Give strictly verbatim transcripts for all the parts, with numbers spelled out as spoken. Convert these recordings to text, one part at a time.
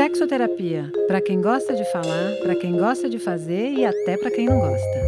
Sexoterapia, para quem gosta de falar, para quem gosta de fazer e até para quem não gosta.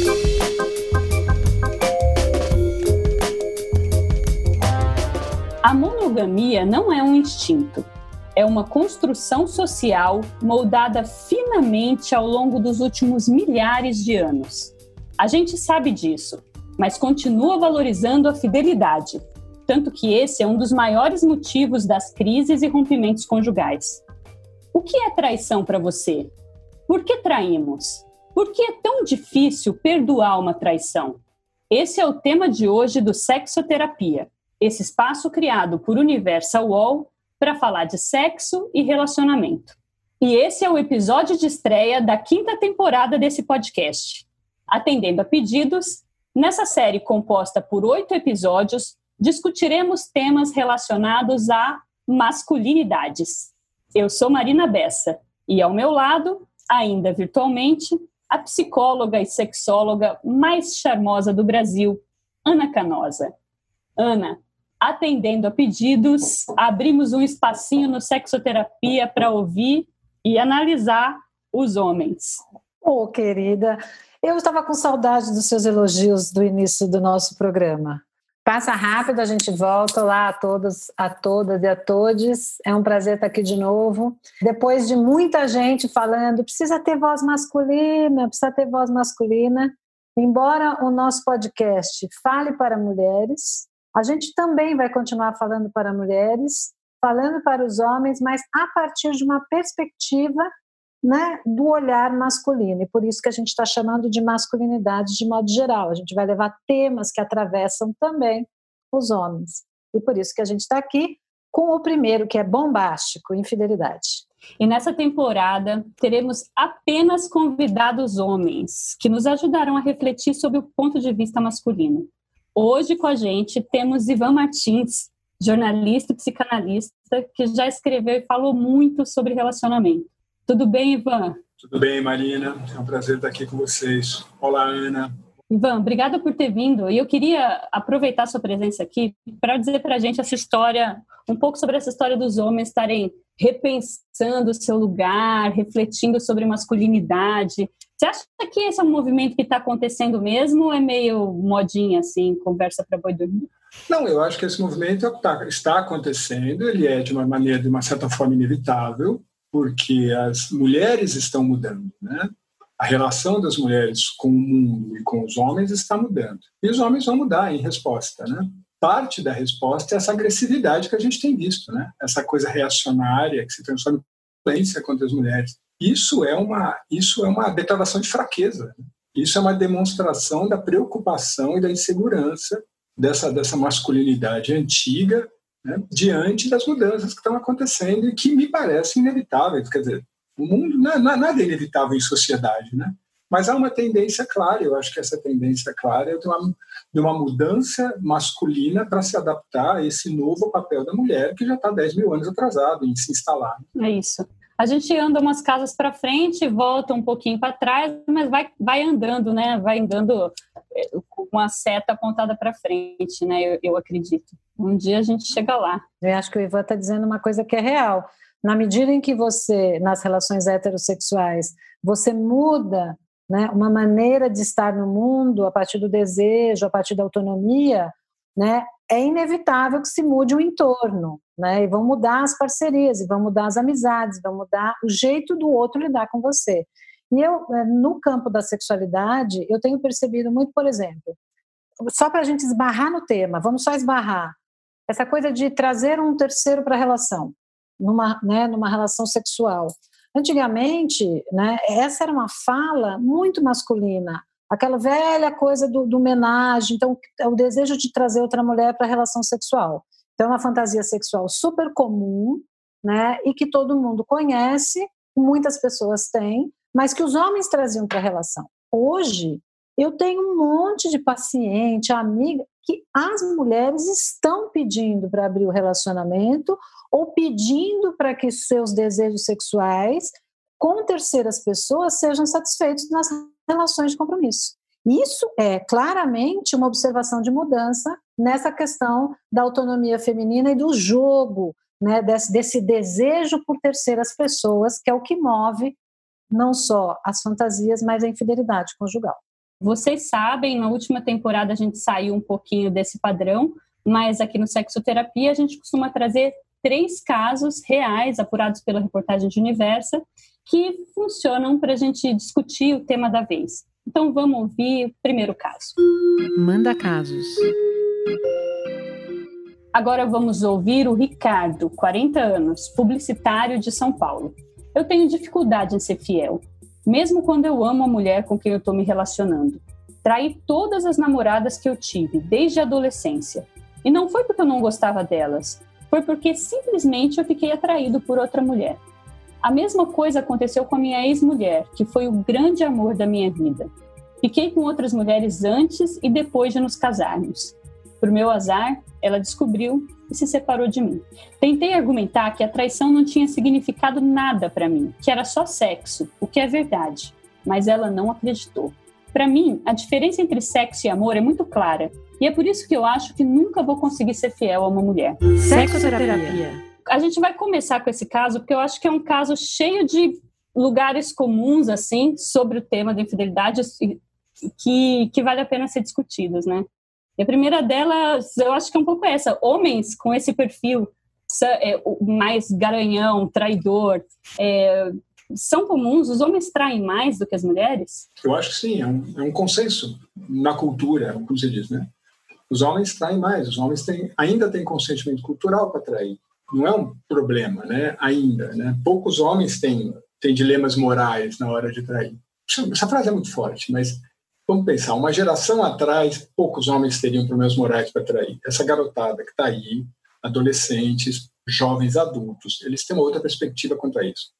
A monogamia não é um instinto, é uma construção social moldada finamente ao longo dos últimos milhares de anos. A gente sabe disso, mas continua valorizando a fidelidade, tanto que esse é um dos maiores motivos das crises e rompimentos conjugais. O que é traição para você? Por que traímos? Por que é tão difícil perdoar uma traição? Esse é o tema de hoje do Sexoterapia, esse espaço criado por Universal Wall para falar de sexo e relacionamento. E esse é o episódio de estreia da quinta temporada desse podcast. Atendendo a pedidos, nessa série composta por oito episódios, discutiremos temas relacionados a masculinidades. Eu sou Marina Bessa e, ao meu lado, ainda virtualmente, a psicóloga e sexóloga mais charmosa do Brasil, Ana Canosa. Ana, atendendo a pedidos, abrimos um espacinho no Sexoterapia para ouvir e analisar os homens. Ô, oh, querida, eu estava com saudade dos seus elogios do início do nosso programa. Passa rápido, a gente volta. Olá a todos, a todas e a todos. É um prazer estar aqui de novo. Depois de muita gente falando, precisa ter voz masculina, precisa ter voz masculina. Embora o nosso podcast fale para mulheres, a gente também vai continuar falando para mulheres, falando para os homens, mas a partir de uma perspectiva, né, do olhar masculino, e por isso que a gente está chamando de masculinidade de modo geral. A gente vai levar temas que atravessam também os homens, e por isso que a gente está aqui com o primeiro, que é bombástico, infidelidade. E nessa temporada teremos apenas convidados homens, que nos ajudarão a refletir sobre o ponto de vista masculino. Hoje com a gente temos Ivan Martins, jornalista e psicanalista, que já escreveu e falou muito sobre relacionamento. Tudo bem, Ivan? Tudo bem, Marina. É um prazer estar aqui com vocês. Olá, Ana. Ivan, obrigada por ter vindo. E eu queria aproveitar a sua presença aqui para dizer para a gente essa história, um pouco sobre essa história dos homens estarem repensando o seu lugar, refletindo sobre masculinidade. Você acha que esse é um movimento que está acontecendo mesmo ou é meio modinha, assim, conversa para boi dormir? Não, eu acho que esse movimento está acontecendo, ele é de uma maneira, de uma certa forma, inevitável, porque as mulheres estão mudando, né? A relação das mulheres com o mundo e com os homens está mudando. E os homens vão mudar em resposta, né? Parte da resposta é essa agressividade que a gente tem visto, né? Essa coisa reacionária que se transforma em violência contra as mulheres. Isso é uma, isso é uma declaração de fraqueza. Isso é uma demonstração da preocupação e da insegurança dessa, dessa masculinidade antiga, né, diante das mudanças que estão acontecendo e que me parecem inevitáveis. Quer dizer, o mundo, não, nada é inevitável em sociedade, né? Mas há uma tendência clara, eu acho que essa tendência clara é de uma, de uma mudança masculina para se adaptar a esse novo papel da mulher que já está dez mil anos atrasado em se instalar. É isso. A gente anda umas casas para frente, volta um pouquinho para trás, mas vai, vai andando, né? Vai andando com uma seta apontada para frente, né? Eu, eu acredito. Um dia a gente chega lá. Eu acho que o Ivan está dizendo uma coisa que é real. Na medida em que você, nas relações heterossexuais, você muda, né, uma maneira de estar no mundo a partir do desejo, a partir da autonomia, né, é inevitável que se mude o entorno, né, e vão mudar as parcerias, e vão mudar as amizades, vão mudar o jeito do outro lidar com você. E eu, no campo da sexualidade, eu tenho percebido muito, por exemplo, só para a gente esbarrar no tema, vamos só esbarrar, essa coisa de trazer um terceiro para a relação, numa, né, numa relação sexual. Antigamente, né, essa era uma fala muito masculina, aquela velha coisa do, do homenagem, então o desejo de trazer outra mulher para a relação sexual. Então é uma fantasia sexual super comum, né, e que todo mundo conhece, muitas pessoas têm, mas que os homens traziam para a relação. Hoje, eu tenho um monte de paciente, amiga, que as mulheres estão pedindo para abrir o relacionamento ou pedindo para que seus desejos sexuais com terceiras pessoas sejam satisfeitos nas relações de compromisso. Isso é claramente uma observação de mudança nessa questão da autonomia feminina e do jogo, né, desse, desse desejo por terceiras pessoas, que é o que move não só as fantasias, mas a infidelidade conjugal. Vocês sabem, na última temporada a gente saiu um pouquinho desse padrão, mas aqui no Sexoterapia a gente costuma trazer três casos reais, apurados pela reportagem de Universa, que funcionam para a gente discutir o tema da vez. Então vamos ouvir o primeiro caso. Manda casos. Agora vamos ouvir o Ricardo, quarenta anos, publicitário de São Paulo. Eu tenho dificuldade em ser fiel, mesmo quando eu amo a mulher com quem eu estou me relacionando. Traí todas as namoradas que eu tive, desde a adolescência. E não foi porque eu não gostava delas, foi porque simplesmente eu fiquei atraído por outra mulher. A mesma coisa aconteceu com a minha ex-mulher, que foi o grande amor da minha vida. Fiquei com outras mulheres antes e depois de nos casarmos. Por meu azar, ela descobriu e se separou de mim. Tentei argumentar que a traição não tinha significado nada para mim, que era só sexo, o que é verdade, mas ela não acreditou. Para mim, a diferença entre sexo e amor é muito clara, e é por isso que eu acho que nunca vou conseguir ser fiel a uma mulher. Sexoterapia. A gente vai começar com esse caso, porque eu acho que é um caso cheio de lugares comuns, assim, sobre o tema da infidelidade, que, que vale a pena ser discutidos, né? E a primeira delas, eu acho que é um pouco essa. Homens com esse perfil mais garanhão, traidor, é, são comuns? Os homens traem mais do que as mulheres? Eu acho que sim, é um, é um consenso na cultura, como se diz, né? Os homens traem mais, os homens têm, ainda têm consentimento cultural para trair. Não é um problema, né? Ainda, né? Poucos homens têm, têm dilemas morais na hora de trair. Essa frase é muito forte, mas vamos pensar, uma geração atrás, poucos homens teriam problemas morais para trair. Essa garotada que está aí, adolescentes, jovens adultos, eles têm uma outra perspectiva quanto a isso.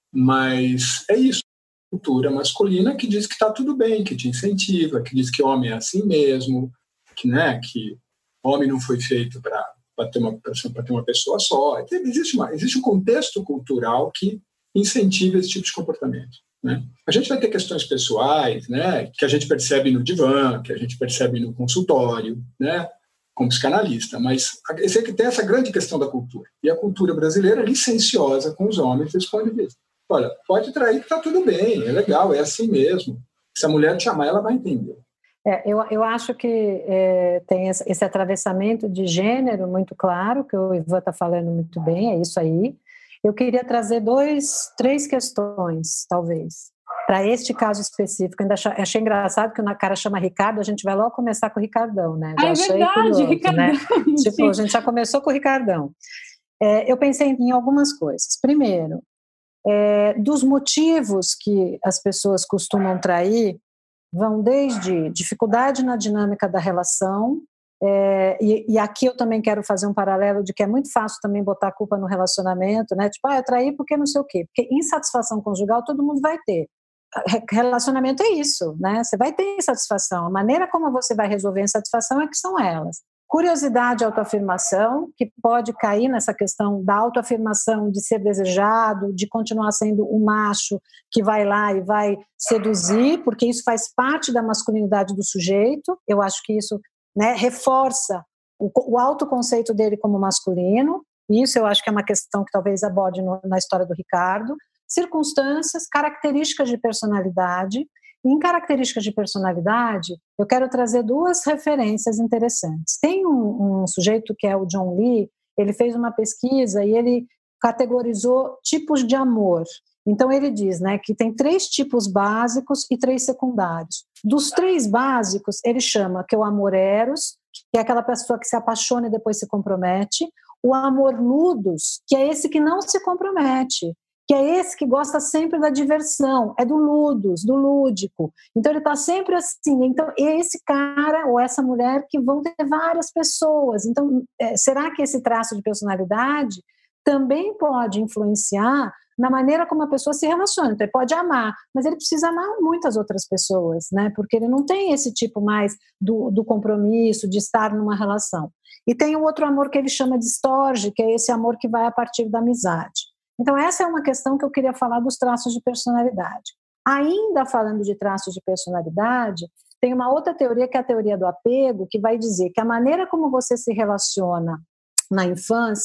Mas é isso, cultura masculina que diz que está tudo bem, que te incentiva, que diz que homem é assim mesmo, que, né, que homem não foi feito para ter uma, para ter uma pessoa só. Existe, uma, existe um contexto cultural que incentiva esse tipo de comportamento, né? A gente vai ter questões pessoais, né, que a gente percebe no divã, que a gente percebe no consultório, né, como psicanalista, mas esse é que tem essa grande questão da cultura. E a cultura brasileira é licenciosa com os homens desse ponto de vista. Olha, pode trair que está tudo bem, é legal, é assim mesmo. Se a mulher te amar, ela vai entender. É, eu, eu acho que é, tem esse, esse atravessamento de gênero muito claro, que o Ivan está falando muito bem, é isso aí. Eu queria trazer dois, três questões, talvez, para este caso específico. Ainda achei, achei engraçado que o cara chama Ricardo, a gente vai logo começar com o Ricardão, né? Já ah, é achei verdade, curioso, Ricardão. Né? Tipo, a gente já começou com o Ricardão. É, eu pensei em algumas coisas. Primeiro, é, dos motivos que as pessoas costumam trair, vão desde dificuldade na dinâmica da relação, é, e, e aqui eu também quero fazer um paralelo de que é muito fácil também botar a culpa no relacionamento, né? Tipo, ah, eu traí porque não sei o quê. Porque insatisfação conjugal todo mundo vai ter. Relacionamento é isso, né? Você vai ter insatisfação. A maneira como você vai resolver a insatisfação é que são elas. Curiosidade e autoafirmação, que pode cair nessa questão da autoafirmação, de ser desejado, de continuar sendo o macho que vai lá e vai seduzir, porque isso faz parte da masculinidade do sujeito. Eu acho que isso, né, reforça o, o autoconceito dele como masculino. Isso eu acho que é uma questão que talvez aborde no, na história do Ricardo. Circunstâncias, características de personalidade. Em características de personalidade, eu quero trazer duas referências interessantes. Tem um, um sujeito que é o John Lee, ele fez uma pesquisa e ele categorizou tipos de amor. Então ele diz, né, que tem três tipos básicos e três secundários. Dos três básicos, ele chama que é o amor eros, que é aquela pessoa que se apaixona e depois se compromete, o amor ludus, que é esse que não se compromete, que é esse que gosta sempre da diversão, é do ludus, do lúdico. Então ele está sempre assim. Então é esse cara ou essa mulher que vão ter várias pessoas. Então é, será que esse traço de personalidade também pode influenciar na maneira como a pessoa se relaciona? Então ele pode amar, mas ele precisa amar muitas outras pessoas, né? Porque ele não tem esse tipo mais do, do compromisso, de estar numa relação. E tem o outro amor que ele chama de storge, que é esse amor que vai a partir da amizade. Então essa é uma questão que eu queria falar dos traços de personalidade. Ainda falando de traços de personalidade, tem uma outra teoria que é a teoria do apego, que vai dizer que a maneira como você se relaciona na infância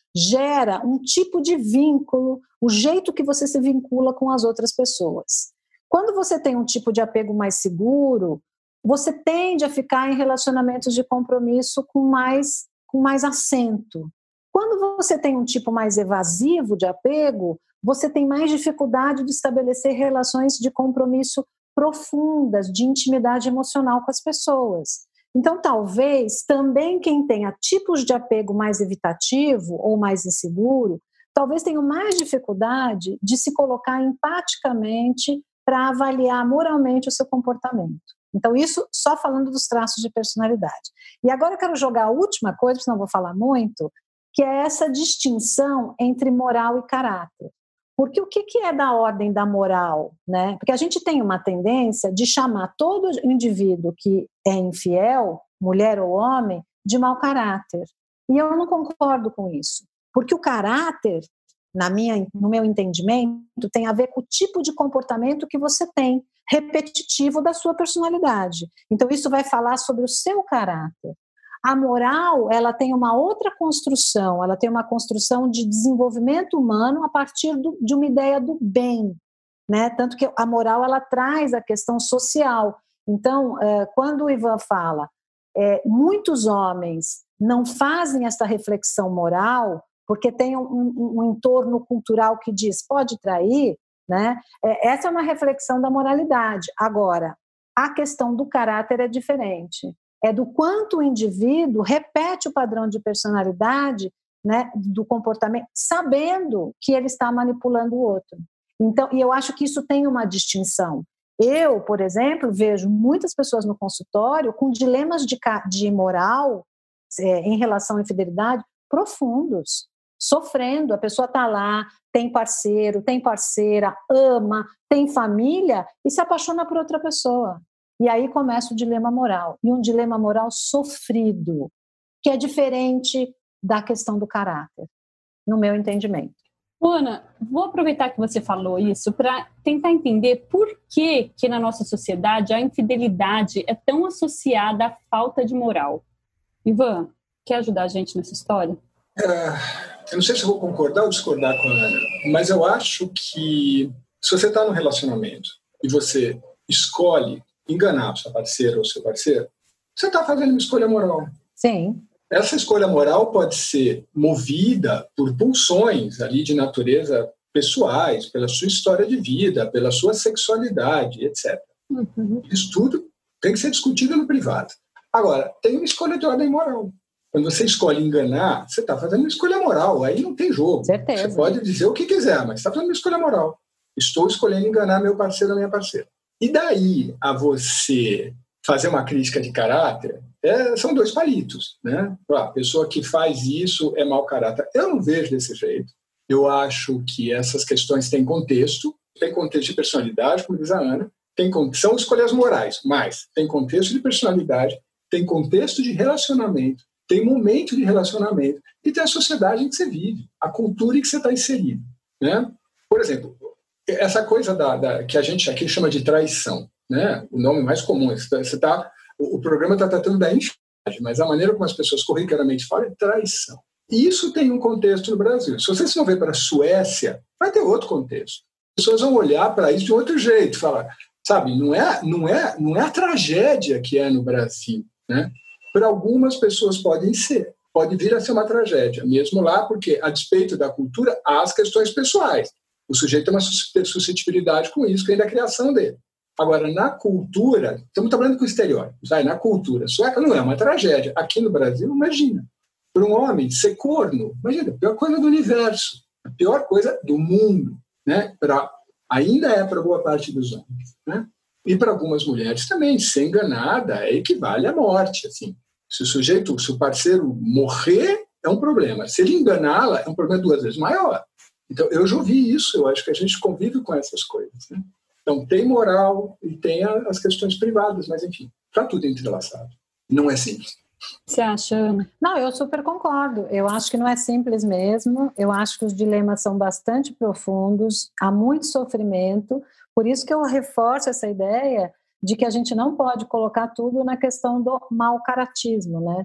gera um tipo de vínculo, o jeito que você se vincula com as outras pessoas. Quando você tem um tipo de apego mais seguro, você tende a ficar em relacionamentos de compromisso com mais, com mais assento. Quando você tem um tipo mais evasivo de apego, você tem mais dificuldade de estabelecer relações de compromisso profundas, de intimidade emocional com as pessoas. Então, talvez, também quem tenha tipos de apego mais evitativo ou mais inseguro, talvez tenha mais dificuldade de se colocar empaticamente para avaliar moralmente o seu comportamento. Então, isso só falando dos traços de personalidade. E agora eu quero jogar a última coisa, senão eu vou falar muito, que é essa distinção entre moral e caráter. Porque o que é da ordem da moral, né? Porque a gente tem uma tendência de chamar todo indivíduo que é infiel, mulher ou homem, de mau caráter. E eu não concordo com isso. Porque o caráter, na minha, no meu entendimento, tem a ver com o tipo de comportamento que você tem, repetitivo da sua personalidade. Então, isso vai falar sobre o seu caráter. A moral, ela tem uma outra construção, ela tem uma construção de desenvolvimento humano a partir do, de uma ideia do bem, né? Tanto que a moral, ela traz a questão social. Então, é, quando o Ivan fala, é, muitos homens não fazem essa reflexão moral porque tem um, um, um entorno cultural que diz, pode trair, né? É, essa é uma reflexão da moralidade. Agora, a questão do caráter é diferente. É do quanto o indivíduo repete o padrão de personalidade, né, do comportamento, sabendo que ele está manipulando o outro. Então, e eu acho que isso tem uma distinção. Eu, por exemplo, vejo muitas pessoas no consultório com dilemas de, de moral é, em relação à infidelidade profundos, sofrendo. A pessoa está lá, tem parceiro, tem parceira, ama, tem família e se apaixona por outra pessoa. E aí começa o dilema moral. E um dilema moral sofrido, que é diferente da questão do caráter, no meu entendimento. Ana, vou aproveitar que você falou isso para tentar entender por que, que na nossa sociedade a infidelidade é tão associada à falta de moral. Ivan, quer ajudar a gente nessa história? É, eu não sei se eu vou concordar ou discordar com a Ana, mas eu acho que se você está num relacionamento e você escolhe enganar sua parceira ou seu parceiro, você está fazendo uma escolha moral. Sim. Essa escolha moral pode ser movida por pulsões ali de natureza pessoais, pela sua história de vida, pela sua sexualidade, etcétera. Uhum. Isso tudo tem que ser discutido no privado. Agora, tem uma escolha de ordem moral. Quando você escolhe enganar, você está fazendo uma escolha moral, aí não tem jogo. Certeza. Você pode dizer o que quiser, mas está fazendo uma escolha moral. Estou escolhendo enganar meu parceiro ou minha parceira. E daí a você fazer uma crítica de caráter, é, são dois palitos, né? A pessoa que faz isso é mau caráter. Eu não vejo desse jeito. Eu acho que essas questões têm contexto, tem contexto de personalidade, como diz a Ana, tem, são escolhas morais, mas tem contexto de personalidade, tem contexto de relacionamento, tem momento de relacionamento e tem a sociedade em que você vive, a cultura em que você está inserido, né? Por exemplo, essa coisa da, da, que a gente aqui chama de traição, né? O nome mais comum, você tá, o, o programa está tratando da infidelidade, mas a maneira como as pessoas corriqueiramente falam é traição. E isso tem um contexto no Brasil. Se vocês vão ver para a Suécia, vai ter outro contexto. As pessoas vão olhar para isso de outro jeito, falar, sabe, não é, não é, não é a tragédia que é no Brasil, né? Para algumas pessoas podem ser, pode vir a ser uma tragédia, mesmo lá, porque a despeito da cultura, há as questões pessoais. O sujeito tem uma suscetibilidade com isso, que vem da criação dele. Agora, na cultura, estamos trabalhando com estereótipos, aí, na cultura sueca não é uma tragédia. Aqui no Brasil, imagina, para um homem ser corno, imagina, a pior coisa do universo, a pior coisa do mundo, né? Pra, ainda é para boa parte dos homens, né? E para algumas mulheres também, ser enganada equivale à morte. Assim. Se o sujeito, se o parceiro morrer, é um problema. Se ele enganá-la, é um problema duas vezes maior. Então, eu já ouvi isso, eu acho que a gente convive com essas coisas, né? Então, tem moral e tem as questões privadas, mas, enfim, está tudo entrelaçado. Não é simples. Você acha, Ana? Não, eu super concordo. Eu acho que não é simples mesmo. Eu acho que os dilemas são bastante profundos, há muito sofrimento. Por isso que eu reforço essa ideia de que a gente não pode colocar tudo na questão do mau caratismo, né?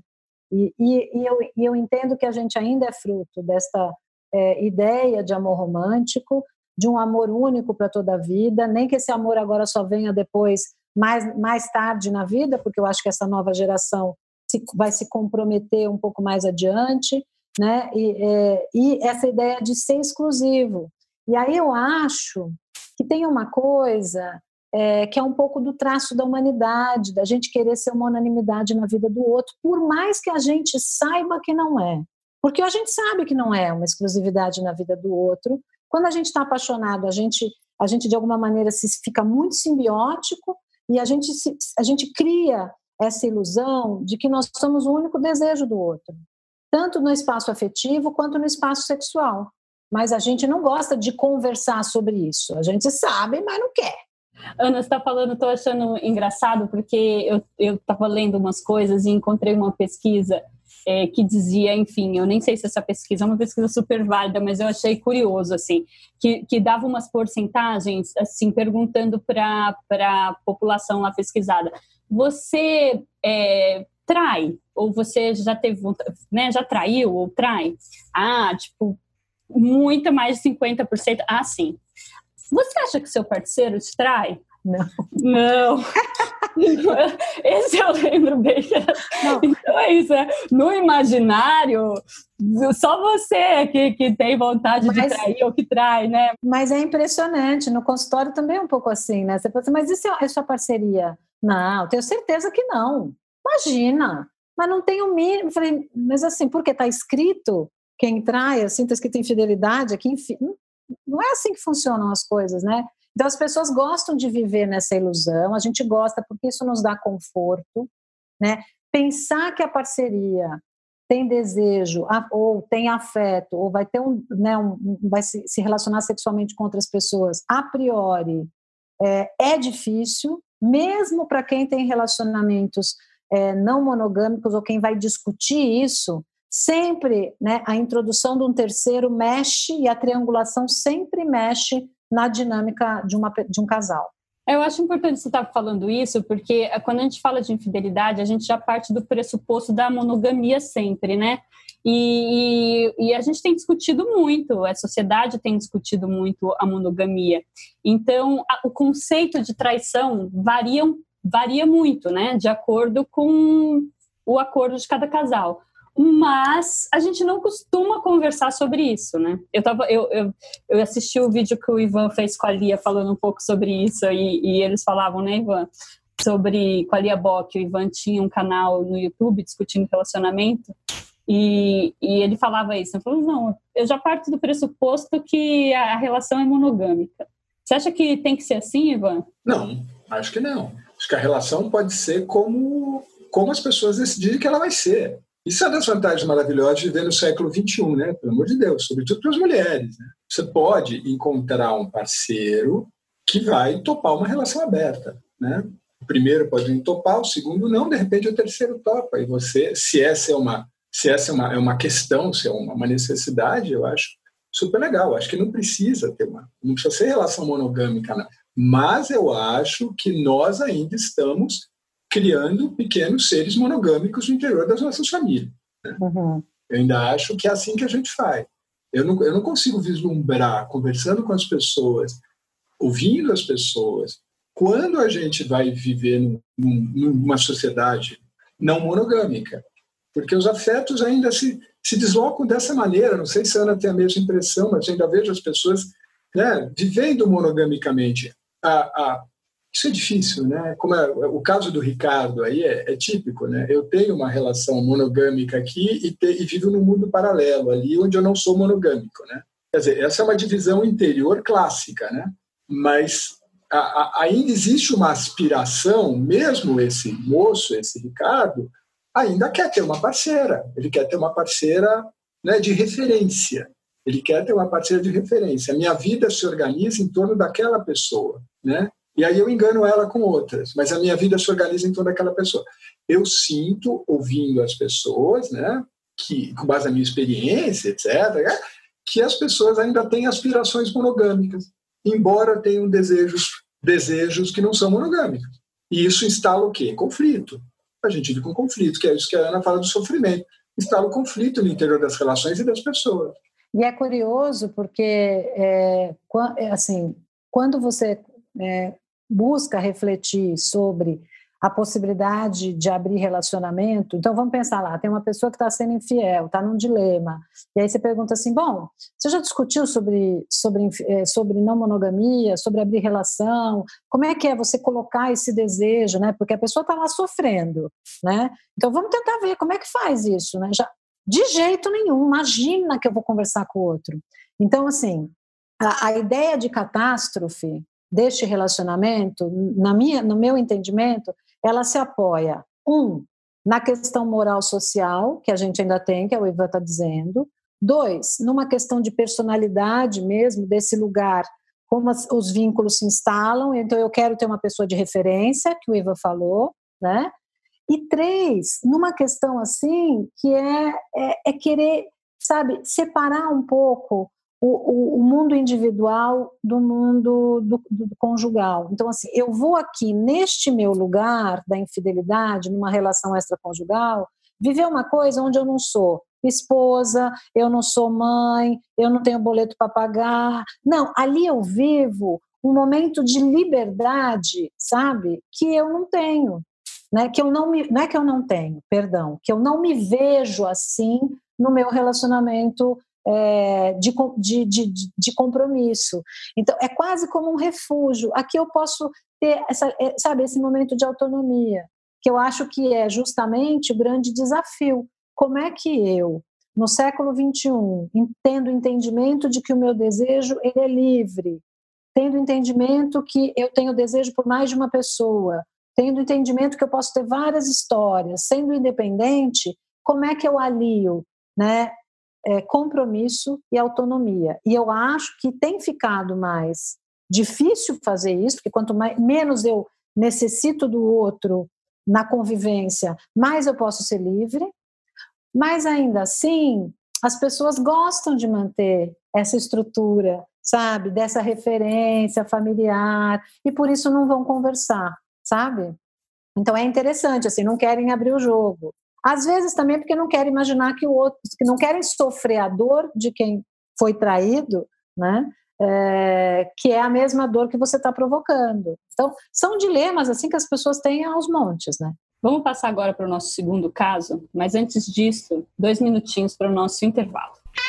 E, e, e, eu, e eu entendo que a gente ainda é fruto desta é, ideia de amor romântico, de um amor único para toda a vida, nem que esse amor agora só venha depois, mais, mais tarde na vida, porque eu acho que essa nova geração se, vai se comprometer um pouco mais adiante, né? E, é, e essa ideia de ser exclusivo. E aí eu acho que tem uma coisa é, que é um pouco do traço da humanidade, da gente querer ser uma unanimidade na vida do outro, por mais que a gente saiba que não é. Porque a gente sabe que não é uma exclusividade na vida do outro. Quando a gente está apaixonado, a gente, a gente de alguma maneira se fica muito simbiótico e a gente, se, a gente cria essa ilusão de que nós somos o único desejo do outro, tanto no espaço afetivo quanto no espaço sexual. Mas a gente não gosta de conversar sobre isso. A gente sabe, mas não quer. Ana, você está falando, estou achando engraçado, porque eu estava lendo umas coisas e encontrei uma pesquisa é, que dizia, enfim, eu nem sei se essa pesquisa é uma pesquisa super válida, mas eu achei curioso, assim, que, que dava umas porcentagens, assim, perguntando para a população lá pesquisada, você é, trai? Ou você já teve, né, já traiu ou trai? Ah, tipo, muito mais de cinquenta por cento. Ah, sim. Você acha que seu parceiro te trai? Não. Não. Esse eu lembro bem. Não. Então é isso. É. No imaginário, só você que, que tem vontade mas, de trair ou que trai, né? Mas é impressionante. No consultório também é um pouco assim, né? Você fala assim, mas e se é sua parceria? Não, tenho certeza que não. Imagina. Mas não tem o mínimo. Eu falei, mas assim, porque está escrito quem trai, assim, está escrito infidelidade, aqui, enfim. Não é assim que funcionam as coisas, né? Então as pessoas gostam de viver nessa ilusão, a gente gosta porque isso nos dá conforto, né? Pensar que a parceria tem desejo ou tem afeto ou vai ter um, né, um, vai se, se relacionar sexualmente com outras pessoas, a priori é, é difícil, mesmo para quem tem relacionamentos é, não monogâmicos ou quem vai discutir isso. Sempre, né, a introdução de um terceiro mexe e a triangulação sempre mexe na dinâmica de, uma, de um casal. Eu acho importante você estar falando isso, porque quando a gente fala de infidelidade, a gente já parte do pressuposto da monogamia sempre, né? E, e, e a gente tem discutido muito, a sociedade tem discutido muito a monogamia. Então, a, o conceito de traição varia, varia muito, né? De acordo com o acordo de cada casal. Mas a gente não costuma conversar sobre isso, né? Eu, tava, eu, eu, eu assisti o vídeo que o Ivan fez com a Lia falando um pouco sobre isso e, e eles falavam, né, Ivan? Sobre, com a Lia Bock, o Ivan tinha um canal no YouTube discutindo relacionamento e, e ele falava isso. Ele falou, não, eu já parto do pressuposto que a relação é monogâmica. Você acha que tem que ser assim, Ivan? Não, acho que não. Acho que a relação pode ser como, como as pessoas decidirem que ela vai ser. Isso é uma das vantagens maravilhosas de viver no século vinte e um, né? Pelo amor de Deus, sobretudo para as mulheres. Né? Você pode encontrar um parceiro que vai topar uma relação aberta, né? O primeiro pode não topar, o segundo não, de repente o terceiro topa. E você, se essa é uma, se essa é uma, é uma questão, se é uma, uma necessidade, eu acho super legal. Eu acho que não precisa ter uma, não precisa ser relação monogâmica, não. Mas eu acho que nós ainda estamos criando pequenos seres monogâmicos no interior das nossas famílias. Né? Uhum. Eu ainda acho que é assim que a gente faz. Eu não, eu não consigo vislumbrar, conversando com as pessoas, ouvindo as pessoas, quando a gente vai viver num, numa sociedade não monogâmica. Porque os afetos ainda se, se deslocam dessa maneira. Não sei se a Ana tem a mesma impressão, mas ainda vejo as pessoas, né, vivendo monogamicamente. A, a Isso é difícil, né? Como é, o caso do Ricardo aí é, é típico, né? Eu tenho uma relação monogâmica aqui e, te, e vivo num mundo paralelo, ali onde eu não sou monogâmico, né? Quer dizer, essa é uma divisão interior clássica, né? Mas a, a, ainda existe uma aspiração, mesmo esse moço, esse Ricardo, ainda quer ter uma parceira. Ele quer ter uma parceira, né, de referência. Ele quer ter uma parceira de referência. A minha vida se organiza em torno daquela pessoa, né? E aí eu engano ela com outras, mas a minha vida se organiza em torno daquela pessoa. Eu sinto, ouvindo as pessoas, né, que, com base na minha experiência, etcétera, que as pessoas ainda têm aspirações monogâmicas, embora tenham desejos, desejos que não são monogâmicos. E isso instala o quê? Conflito. a gente vive com conflito, que é isso que a Ana fala do sofrimento. Instala o conflito no interior das relações e das pessoas. E é curioso porque, é, assim, quando você é, busca refletir sobre a possibilidade de abrir relacionamento, então vamos pensar lá, tem uma pessoa que está sendo infiel, está num dilema, e aí você pergunta assim, bom, você já discutiu sobre, sobre, sobre não monogamia, sobre abrir relação, como é que é você colocar esse desejo, né? Porque a pessoa está lá sofrendo, né? Então vamos tentar ver como é que faz isso, né? Já, de jeito nenhum, imagina que eu vou conversar com o outro. Então, assim, a, a ideia de catástrofe deste relacionamento, na minha, no meu entendimento, ela se apoia, um, na questão moral social, que a gente ainda tem, que o Ivan está dizendo, dois, numa questão de personalidade mesmo, desse lugar, como as, os vínculos se instalam, então eu quero ter uma pessoa de referência, que o Ivan falou, né? E três, numa questão assim, que é, é, é querer, sabe, separar um pouco o, o, o mundo individual do mundo do, do, do conjugal. Então, assim, eu vou aqui, neste meu lugar da infidelidade, numa relação extraconjugal, viver uma coisa onde eu não sou esposa, eu não sou mãe, eu não tenho boleto para pagar. Não, ali eu vivo um momento de liberdade, sabe, que eu não tenho. Né, que eu não, me, não é que eu não tenho, perdão, que eu não me vejo assim no meu relacionamento é, de, de, de, de compromisso. Então, é quase como um refúgio. Aqui eu posso ter essa, sabe, esse momento de autonomia, que eu acho que é justamente o grande desafio. Como é que eu, no século vinte e um, tendo o entendimento de que o meu desejo ele é livre, tendo o entendimento que eu tenho desejo por mais de uma pessoa, tendo o entendimento que eu posso ter várias histórias, sendo independente, como é que eu alio, né, é, compromisso e autonomia? E eu acho que tem ficado mais difícil fazer isso, porque quanto mais, menos eu necessito do outro na convivência, mais eu posso ser livre, mas ainda assim, as pessoas gostam de manter essa estrutura, sabe, dessa referência familiar, e por isso não vão conversar. Sabe? Então é interessante, assim, não querem abrir o jogo. Às vezes também porque não querem imaginar que o outro, que não querem sofrer a dor de quem foi traído, né? É, que é a mesma dor que você está provocando. Então, são dilemas assim que as pessoas têm aos montes, né? Vamos passar agora para o nosso segundo caso, mas antes disso, dois minutinhos para o nosso intervalo.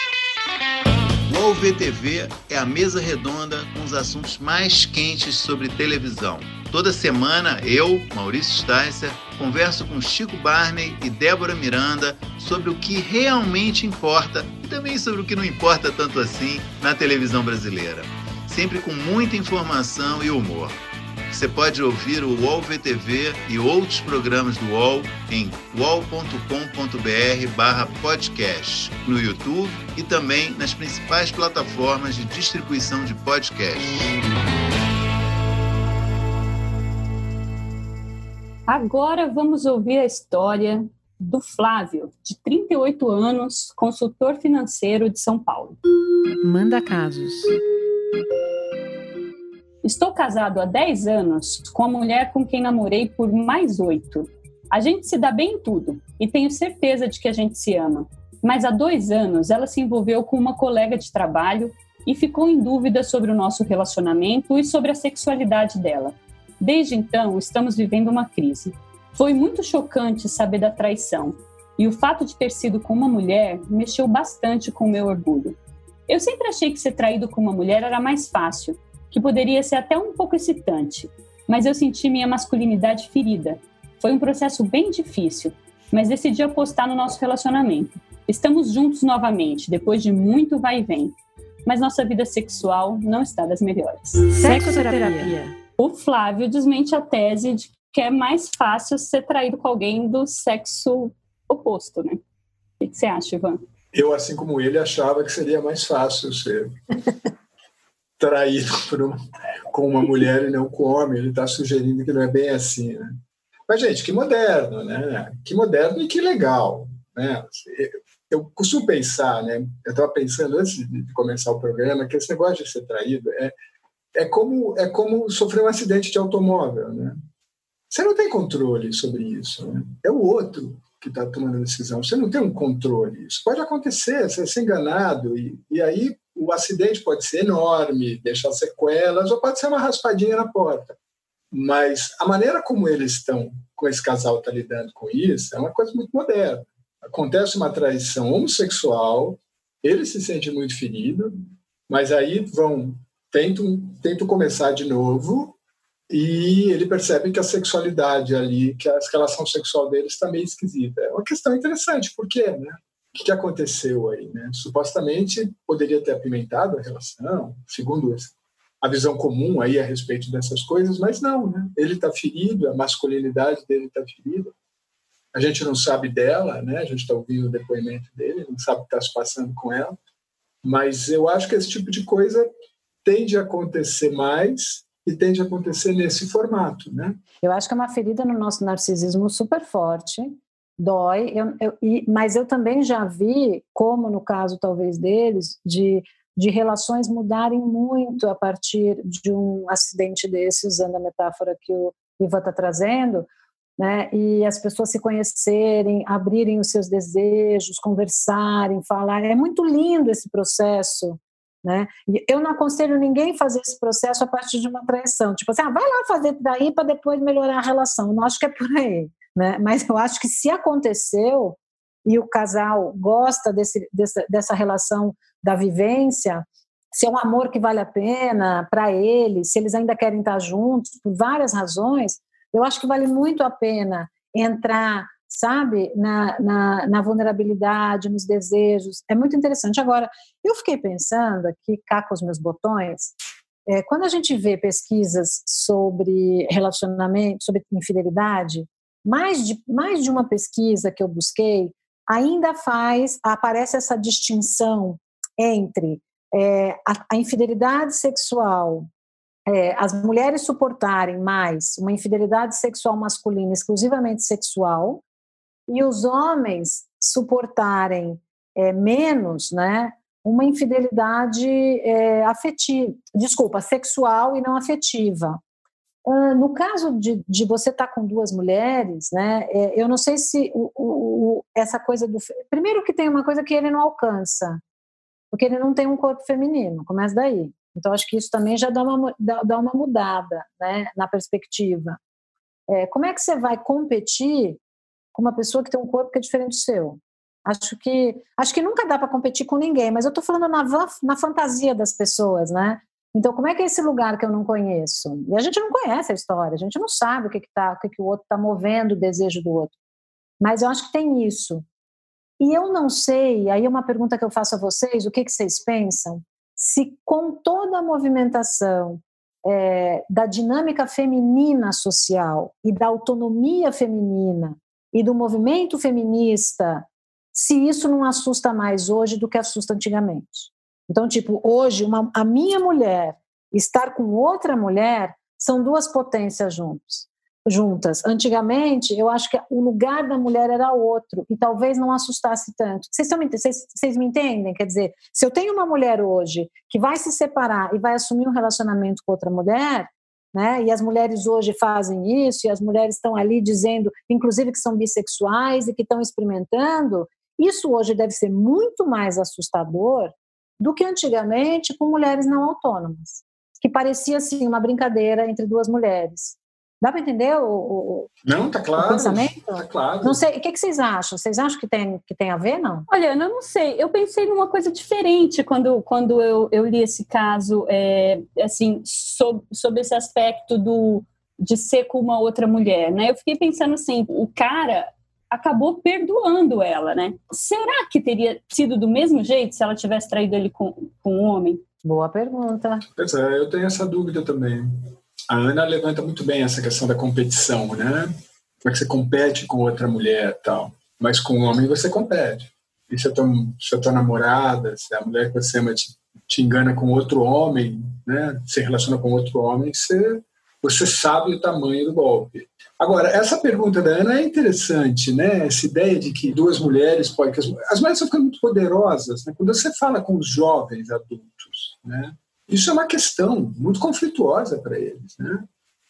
O U O L V T V é a mesa redonda com os assuntos mais quentes sobre televisão. Toda semana, eu, Maurício Sticer, converso com Chico Barney e Débora Miranda sobre o que realmente importa e também sobre o que não importa tanto assim na televisão brasileira. Sempre com muita informação e humor. Você pode ouvir o U O L V T V e outros programas do U O L em uol ponto com ponto br barra podcast, no YouTube e também nas principais plataformas de distribuição de podcasts. Agora vamos ouvir a história do Flávio, de trinta e oito anos, consultor financeiro de São Paulo. Manda casos. Estou casado há dez anos com a mulher com quem namorei por mais oito. A gente se dá bem em tudo e tenho certeza de que a gente se ama. Mas há dois anos ela se envolveu com uma colega de trabalho e ficou em dúvida sobre o nosso relacionamento e sobre a sexualidade dela. Desde então, estamos vivendo uma crise. Foi muito chocante saber da traição e o fato de ter sido com uma mulher mexeu bastante com o meu orgulho. Eu sempre achei que ser traído com uma mulher era mais fácil, que poderia ser até um pouco excitante, mas eu senti minha masculinidade ferida. Foi um processo bem difícil, mas decidi apostar no nosso relacionamento. Estamos juntos novamente, depois de muito vai e vem, mas nossa vida sexual não está das melhores. Sexoterapia. O Flávio desmente a tese de que é mais fácil ser traído com alguém do sexo oposto, né? O que você acha, Ivan? Eu, assim como ele, achava que seria mais fácil ser traído por um, com uma mulher e não com um homem. Ele está sugerindo que não é bem assim, né? Mas, gente, que moderno, né? Que moderno e que legal, né? Eu costumo pensar, né? Eu estava pensando antes de começar o programa que esse negócio de ser traído é, é, como, é como sofrer um acidente de automóvel, né? você não tem controle sobre isso, né? É o outro que está tomando a decisão. Você não tem um controle. Isso pode acontecer, você ser enganado, e, e aí o acidente pode ser enorme, deixar sequelas, ou pode ser uma raspadinha na porta. Mas a maneira como eles estão, com esse casal está lidando com isso, é uma coisa muito moderna. Acontece uma traição homossexual, ele se sente muito ferido, mas aí vão, tentam, tentam começar de novo, e ele percebe que a sexualidade ali, que a relação sexual deles está meio esquisita. É uma questão interessante, por quê, né? O que aconteceu aí, né? Supostamente poderia ter apimentado a relação, segundo a visão comum aí a respeito dessas coisas, mas não, né? Ele está ferido, a masculinidade dele está ferida. A gente não sabe dela, né? A gente está ouvindo o depoimento dele, não sabe o que está se passando com ela, mas eu acho que esse tipo de coisa tende a acontecer mais e tende a acontecer nesse formato, né? Eu acho que é uma ferida no nosso narcisismo super forte, dói, eu, eu, e, mas eu também já vi, como no caso talvez deles, de, de relações mudarem muito a partir de um acidente desse, usando a metáfora que o Ivan está trazendo, né? E as pessoas se conhecerem, abrirem os seus desejos, conversarem, falar. É muito lindo esse processo, né? E eu não aconselho ninguém fazer esse processo a partir de uma traição. Tipo assim, ah, vai lá fazer daí para depois melhorar a relação. Eu não acho que é por aí, né? Mas eu acho que se aconteceu e o casal gosta desse, dessa, dessa relação da vivência, se é um amor que vale a pena para eles, se eles ainda querem estar juntos, por várias razões, eu acho que vale muito a pena entrar, sabe, na, na, na vulnerabilidade, nos desejos. É muito interessante. Agora, eu fiquei pensando aqui, cá com os meus botões, é, quando a gente vê pesquisas sobre relacionamento, sobre infidelidade, mais de, mais de uma pesquisa que eu busquei ainda faz, aparece essa distinção entre é, a, a infidelidade sexual, É, as mulheres suportarem mais uma infidelidade sexual masculina, exclusivamente sexual, e os homens suportarem é, menos, né, uma infidelidade é, afetiva, desculpa, sexual e não afetiva. Uh, no caso de, de você estar com duas mulheres, né, é, eu não sei se o, o, essa coisa do... Primeiro que tem uma coisa que ele não alcança, porque ele não tem um corpo feminino, começa daí. Então, acho que isso também já dá uma, dá, dá uma mudada, né, na perspectiva. É, como é que você vai competir com uma pessoa que tem um corpo que é diferente do seu? Acho que, acho que nunca dá para competir com ninguém, mas eu estou falando na, na fantasia das pessoas, né? Então, como é que é esse lugar que eu não conheço? E a gente não conhece a história, a gente não sabe o que, que, tá, o, que, que o outro está movendo o desejo do outro. Mas eu acho que tem isso. E eu não sei, aí é uma pergunta que eu faço a vocês, o que, que vocês pensam? Se com toda a movimentação é, da dinâmica feminina social e da autonomia feminina e do movimento feminista, se isso não assusta mais hoje do que assusta antigamente. Então, tipo, hoje, uma, a minha mulher estar com outra mulher são duas potências juntos, juntas. Antigamente, eu acho que o lugar da mulher era outro e talvez não assustasse tanto. Vocês, estão, vocês, vocês me entendem? Quer dizer, se eu tenho uma mulher hoje que vai se separar e vai assumir um relacionamento com outra mulher, né, e as mulheres hoje fazem isso, e as mulheres estão ali dizendo, inclusive que são bissexuais e que estão experimentando, isso hoje deve ser muito mais assustador do que antigamente com mulheres não autônomas, que parecia assim uma brincadeira entre duas mulheres. Dá para entender o, o, não, tá claro, o pensamento? Tá claro. Não sei, o que, que vocês acham? Vocês acham que tem, que tem a ver, não? Olha, eu não sei, eu pensei numa coisa diferente quando, quando eu, eu li esse caso, é, assim, sobre, sobre esse aspecto do, de ser com uma outra mulher, né? Eu fiquei pensando assim, o cara acabou perdoando ela, né? Será que teria sido do mesmo jeito se ela tivesse traído ele com, com um homem? Boa pergunta. Pois é, eu tenho essa dúvida também. A Ana levanta muito bem essa questão da competição, né? Como é que você compete com outra mulher e tal. Mas com um homem você compete. E se a tua, se a tua namorada, se a mulher que você ama te, te engana com outro homem, né? Se relaciona com outro homem, você, você sabe o tamanho do golpe. Agora, essa pergunta da Ana é interessante, né? Essa ideia de que duas mulheres podem... As, as mulheres estão ficando muito poderosas, né? Quando você fala com os jovens adultos, né? Isso é uma questão muito conflituosa para eles, né?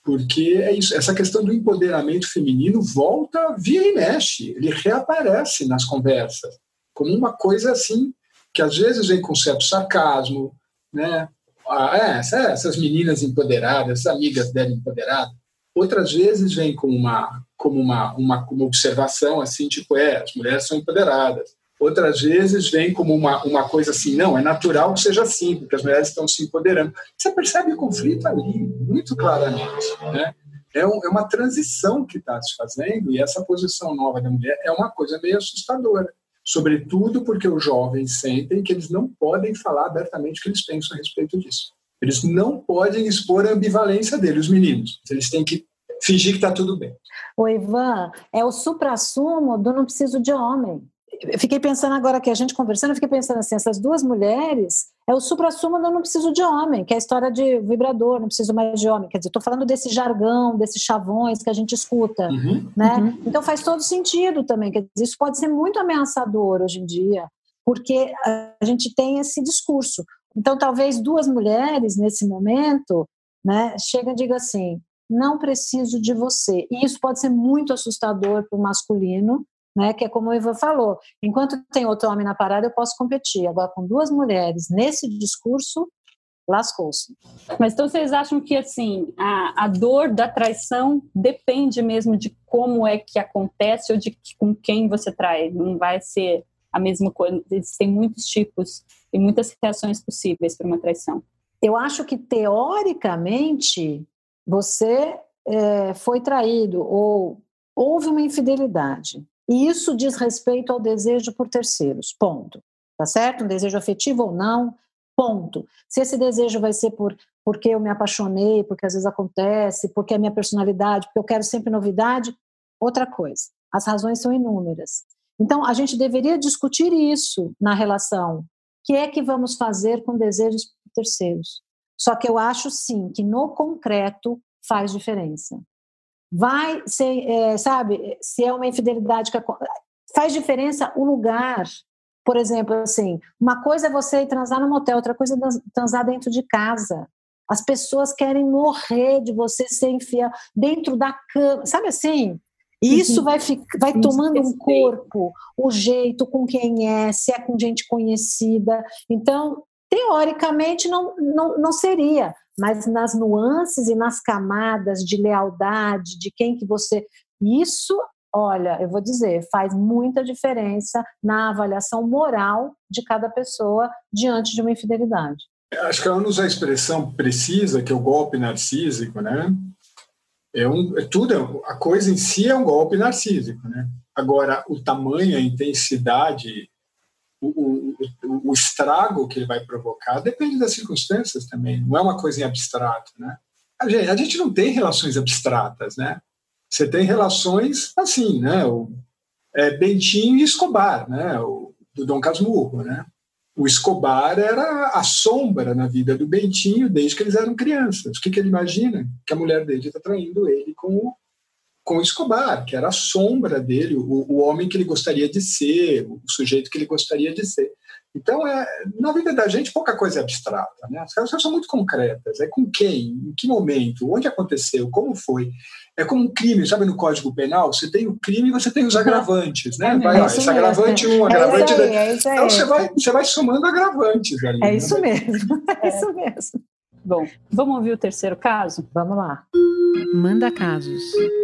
Porque é isso, essa questão do empoderamento feminino volta, vira e mexe, ele reaparece nas conversas, como uma coisa assim, que às vezes vem com certo sarcasmo, né? Ah, é, essas meninas empoderadas, essas amigas dela empoderadas. Outras vezes vem com uma, como uma, uma, uma observação assim, tipo, é, as mulheres são empoderadas. Outras vezes vem como uma, uma coisa assim, não, é natural que seja assim, porque as mulheres estão se empoderando. Você percebe o conflito ali, muito claramente, né? É, um, é uma transição que está se fazendo, e essa posição nova da mulher é uma coisa meio assustadora. Sobretudo porque os jovens sentem que eles não podem falar abertamente o que eles pensam a respeito disso. Eles não podem expor a ambivalência deles, os meninos. Eles têm que fingir que está tudo bem. O Ivan, é o suprassumo do não preciso de homem. Eu fiquei pensando agora que a gente conversando, eu fiquei pensando assim, essas duas mulheres é o suprassumo do não preciso de homem, que é a história de vibrador, não preciso mais de homem. Quer dizer, estou falando desse jargão, desses chavões que a gente escuta, uhum, né? Uhum. Então faz todo sentido também. Quer dizer, isso pode ser muito ameaçador hoje em dia, porque a gente tem esse discurso. Então talvez duas mulheres nesse momento, né, chegam e digam assim, não preciso de você. E isso pode ser muito assustador para o masculino, né, que é como o Ivan falou, enquanto tem outro homem na parada eu posso competir, agora com duas mulheres nesse discurso, lascou-se. Mas então vocês acham que assim, a, a dor da traição depende mesmo de como é que acontece ou de que, com quem você trai, não vai ser a mesma coisa, existem muitos tipos e muitas reações possíveis para uma traição. Eu acho que teoricamente você é, foi traído ou houve uma infidelidade. E isso diz respeito ao desejo por terceiros, ponto. Tá certo? Um desejo afetivo ou não, ponto. Se esse desejo vai ser por, porque eu me apaixonei, porque às vezes acontece, porque é a minha personalidade, porque eu quero sempre novidade, outra coisa. As razões são inúmeras. Então, a gente deveria discutir isso na relação. O que é que vamos fazer com desejos por terceiros? Só que eu acho, sim, que no concreto faz diferença. Vai ser, é, sabe, se é uma infidelidade que faz diferença o lugar. Por exemplo, assim, uma coisa é você ir transar no motel, outra coisa é transar dentro de casa. As pessoas querem morrer de você ser infiel dentro da cama, sabe assim? E isso vai, vai tomando um corpo, o jeito com quem é, se é com gente conhecida. Então, teoricamente, não, não, não seria. Mas nas nuances e nas camadas de lealdade, de quem que você... Isso, olha, eu vou dizer, faz muita diferença na avaliação moral de cada pessoa diante de uma infidelidade. Acho que ela usa a expressão precisa, que é o golpe narcísico, né? É um, é tudo, a coisa em si é um golpe narcísico, né? Agora, o tamanho, a intensidade... O, o, o estrago que ele vai provocar depende das circunstâncias também, não é uma coisa em abstrato, né? A gente, a gente não tem relações abstratas, né? Você tem relações assim, né? O é, Bentinho e Escobar, né? O, do Dom Casmurro, né? O Escobar era a sombra na vida do Bentinho desde que eles eram crianças. O que, que ele imagina? Que a mulher dele está traindo ele com o com o Escobar, que era a sombra dele, o, o homem que ele gostaria de ser, o sujeito que ele gostaria de ser. Então, é, na vida da gente, pouca coisa é abstrata, né? As coisas são muito concretas. É com quem, em que momento, onde aconteceu, como foi. É como um crime, sabe, no Código Penal, você tem o crime e você tem os agravantes, né? Vai lá, esse agravante um, agravante dois. É isso aí, então, você vai, você vai somando agravantes ali. É isso né? mesmo, é isso mesmo. Bom, vamos ouvir o terceiro caso? Vamos lá. Manda casos.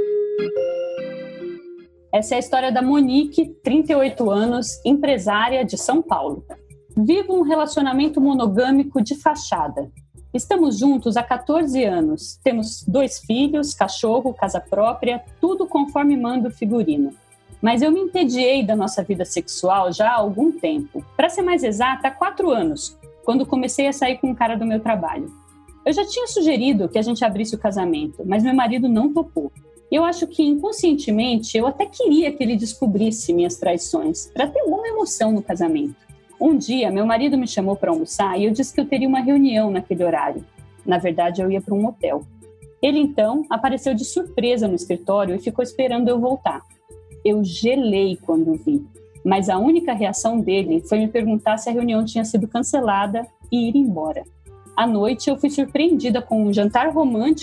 Essa é a história da Monique, trinta e oito anos, empresária de São Paulo. Vivo um relacionamento monogâmico de fachada. Estamos juntos há quatorze anos. Temos dois filhos, cachorro, casa própria, tudo conforme manda o figurino. Mas eu me entediei da nossa vida sexual já há algum tempo. Para ser mais exata, há quatro anos, quando comecei a sair com um cara do meu trabalho. Eu já tinha sugerido que a gente abrisse o casamento, mas meu marido não topou. Eu acho que, inconscientemente, eu até queria que ele descobrisse minhas traições, para ter alguma emoção no casamento. Um dia, meu marido me chamou para almoçar e eu disse que eu teria uma reunião naquele horário. Na verdade, eu ia para um motel. Ele, então, apareceu de surpresa no escritório e ficou esperando eu voltar. Eu gelei quando o vi, mas a única reação dele foi me perguntar se a reunião tinha sido cancelada e ir embora. À noite, eu fui surpreendida com um jantar romântico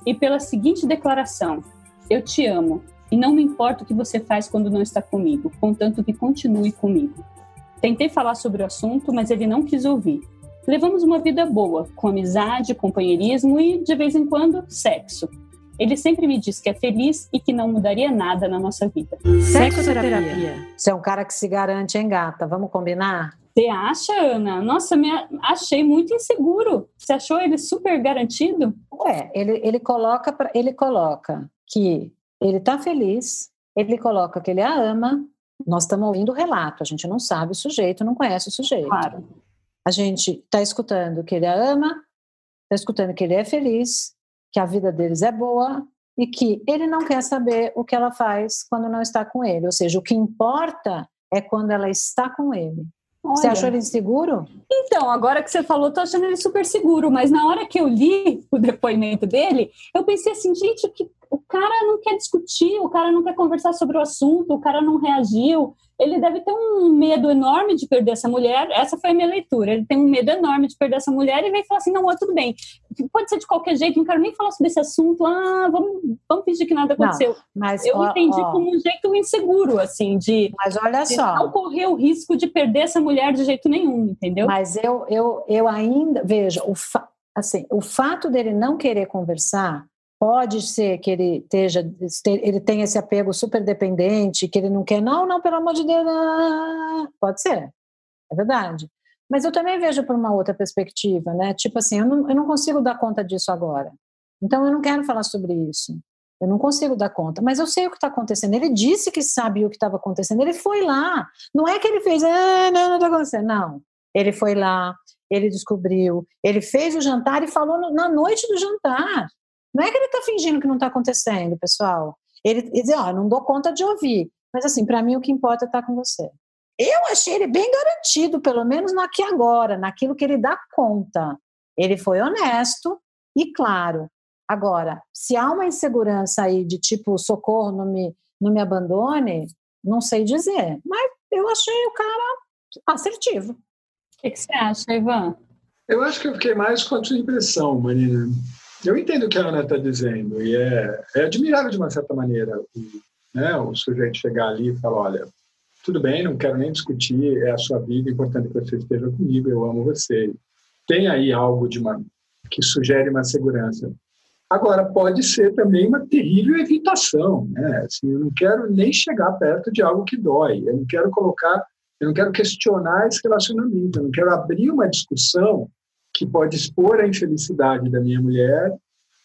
e pela seguinte declaração: eu te amo e não me importa o que você faz quando não está comigo, contanto que continue comigo. Tentei falar sobre o assunto, mas ele não quis ouvir. Levamos uma vida boa, com amizade, companheirismo e, de vez em quando, sexo. Ele sempre me diz que é feliz e que não mudaria nada na nossa vida. Sexoterapia. Você é um cara que se garante, hein, gata? Vamos combinar? Você acha, Ana? Nossa, me achei muito inseguro. Você achou ele super garantido? Ué, ele, ele, coloca, pra, ele coloca que ele está feliz, ele coloca que ele a ama. Nós estamos ouvindo o relato, a gente não sabe o sujeito, não conhece o sujeito. Claro. A gente está escutando que ele a ama, está escutando que ele é feliz, que a vida deles é boa e que ele não quer saber o que ela faz quando não está com ele. Ou seja, o que importa é quando ela está com ele. Olha. Você achou ele inseguro? Então, agora que você falou, eu tô achando ele super seguro, mas na hora que eu li o depoimento dele, eu pensei assim, gente, que o cara não quer discutir, o cara não quer conversar sobre o assunto, o cara não reagiu, ele deve ter um medo enorme de perder essa mulher. Essa foi a minha leitura, ele tem um medo enorme de perder essa mulher e vem falar assim, não, ó, tudo bem, pode ser de qualquer jeito, não quero nem falar sobre esse assunto, ah, vamos, vamos fingir que nada aconteceu. Não, mas, eu ó, entendi ó, como um jeito inseguro, assim, de, mas olha de só, não correr o risco de perder essa mulher de jeito nenhum, entendeu? Mas eu, eu, eu ainda, veja, o, fa, assim, o fato dele não querer conversar, pode ser que ele, esteja, ele tenha esse apego super dependente, que ele não quer, não, não, pelo amor de Deus, não. Pode ser, é verdade. Mas eu também vejo por uma outra perspectiva, né? Tipo assim, eu não, eu não consigo dar conta disso agora. Então eu não quero falar sobre isso. Eu não consigo dar conta, mas eu sei o que está acontecendo. Ele disse que sabia o que estava acontecendo, ele foi lá. Não é que ele fez, ah, não, não está acontecendo. Não, ele foi lá, ele descobriu, ele fez o jantar e falou no, na noite do jantar. Não é que ele está fingindo que não está acontecendo, pessoal. Ele, ele diz, ó, oh, não dou conta de ouvir. Mas assim, para mim o que importa é estar com você. Eu achei ele bem garantido, pelo menos no aqui e agora, naquilo que ele dá conta. Ele foi honesto e claro. Agora, se há uma insegurança aí de tipo, socorro, não me, não me abandone, não sei dizer. Mas eu achei o cara assertivo. O que, que você acha, Ivan? Eu acho que eu fiquei mais com a sua impressão, Marina. Eu entendo o que a Ana está dizendo e é, é admirável de uma certa maneira o, né, o sujeito chegar ali e falar, olha, tudo bem, não quero nem discutir, é a sua vida, é importante que você esteja comigo, eu amo você. Tem aí algo de uma, que sugere uma segurança. Agora, pode ser também uma terrível evitação, né? Assim, eu não quero nem chegar perto de algo que dói, eu não quero colocar, eu não quero questionar esse relacionamento, eu não quero abrir uma discussão que pode expor a infelicidade da minha mulher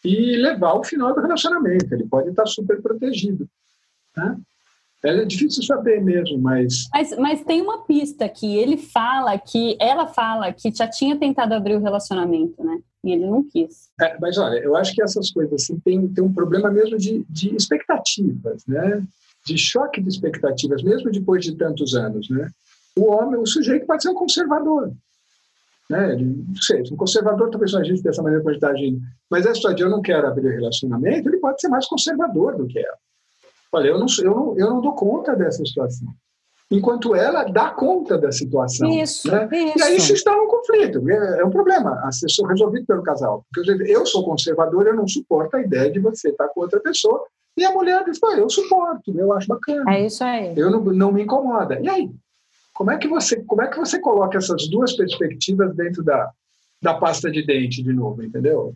e levar ao final do relacionamento. Ele pode estar super protegido. Né? É difícil saber mesmo, mas... mas... Mas tem uma pista que ele fala, que ela fala que já tinha tentado abrir o relacionamento, né? E ele não quis. É, mas olha, eu acho que essas coisas assim, tem, tem um problema mesmo de, de expectativas, né? De choque de expectativas, mesmo depois de tantos anos, né? O homem, o sujeito pode ser um conservador. Né? Ele, não sei, um conservador talvez não agisse dessa maneira que a gente está agindo, mas essa história de eu não quero abrir relacionamento, ele pode ser mais conservador do que ela. Olha, eu não, eu não, eu não dou conta dessa situação, enquanto ela dá conta da situação. Isso, né? isso. E aí se está um conflito, é, é um problema a ser resolvido pelo casal. Porque eu sou conservador, eu não suporto a ideia de você estar com outra pessoa, e a mulher diz, pô, eu suporto, eu acho bacana. É isso aí. Eu não, não me incomoda. E aí? Como é que você, como é que você coloca essas duas perspectivas dentro da, da pasta de dente de novo, entendeu?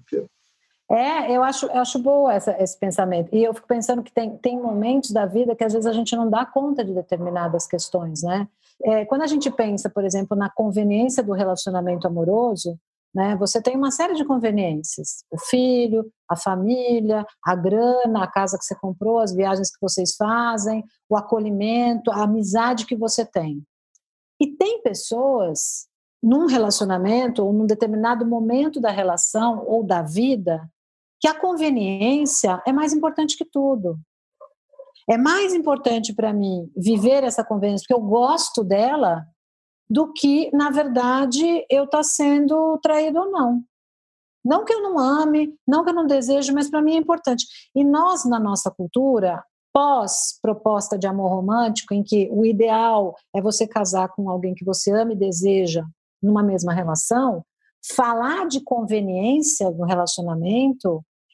É, eu acho, eu acho boa essa, esse pensamento. E eu fico pensando que tem, tem momentos da vida que às vezes a gente não dá conta de determinadas questões, né? É, quando a gente pensa, por exemplo, na conveniência do relacionamento amoroso, né, você tem uma série de conveniências. O filho, a família, a grana, a casa que você comprou, as viagens que vocês fazem, o acolhimento, a amizade que você tem. E tem pessoas, num relacionamento, ou num determinado momento da relação ou da vida, que a conveniência é mais importante que tudo. É mais importante para mim viver essa conveniência, porque eu gosto dela, do que, na verdade, eu estar sendo traído ou não. Não que eu não ame, não que eu não deseje, mas para mim é importante. E nós, na nossa cultura, pós-proposta de amor romântico, em que o ideal é você casar com alguém que você ama e deseja numa mesma relação, falar de conveniência no relacionamento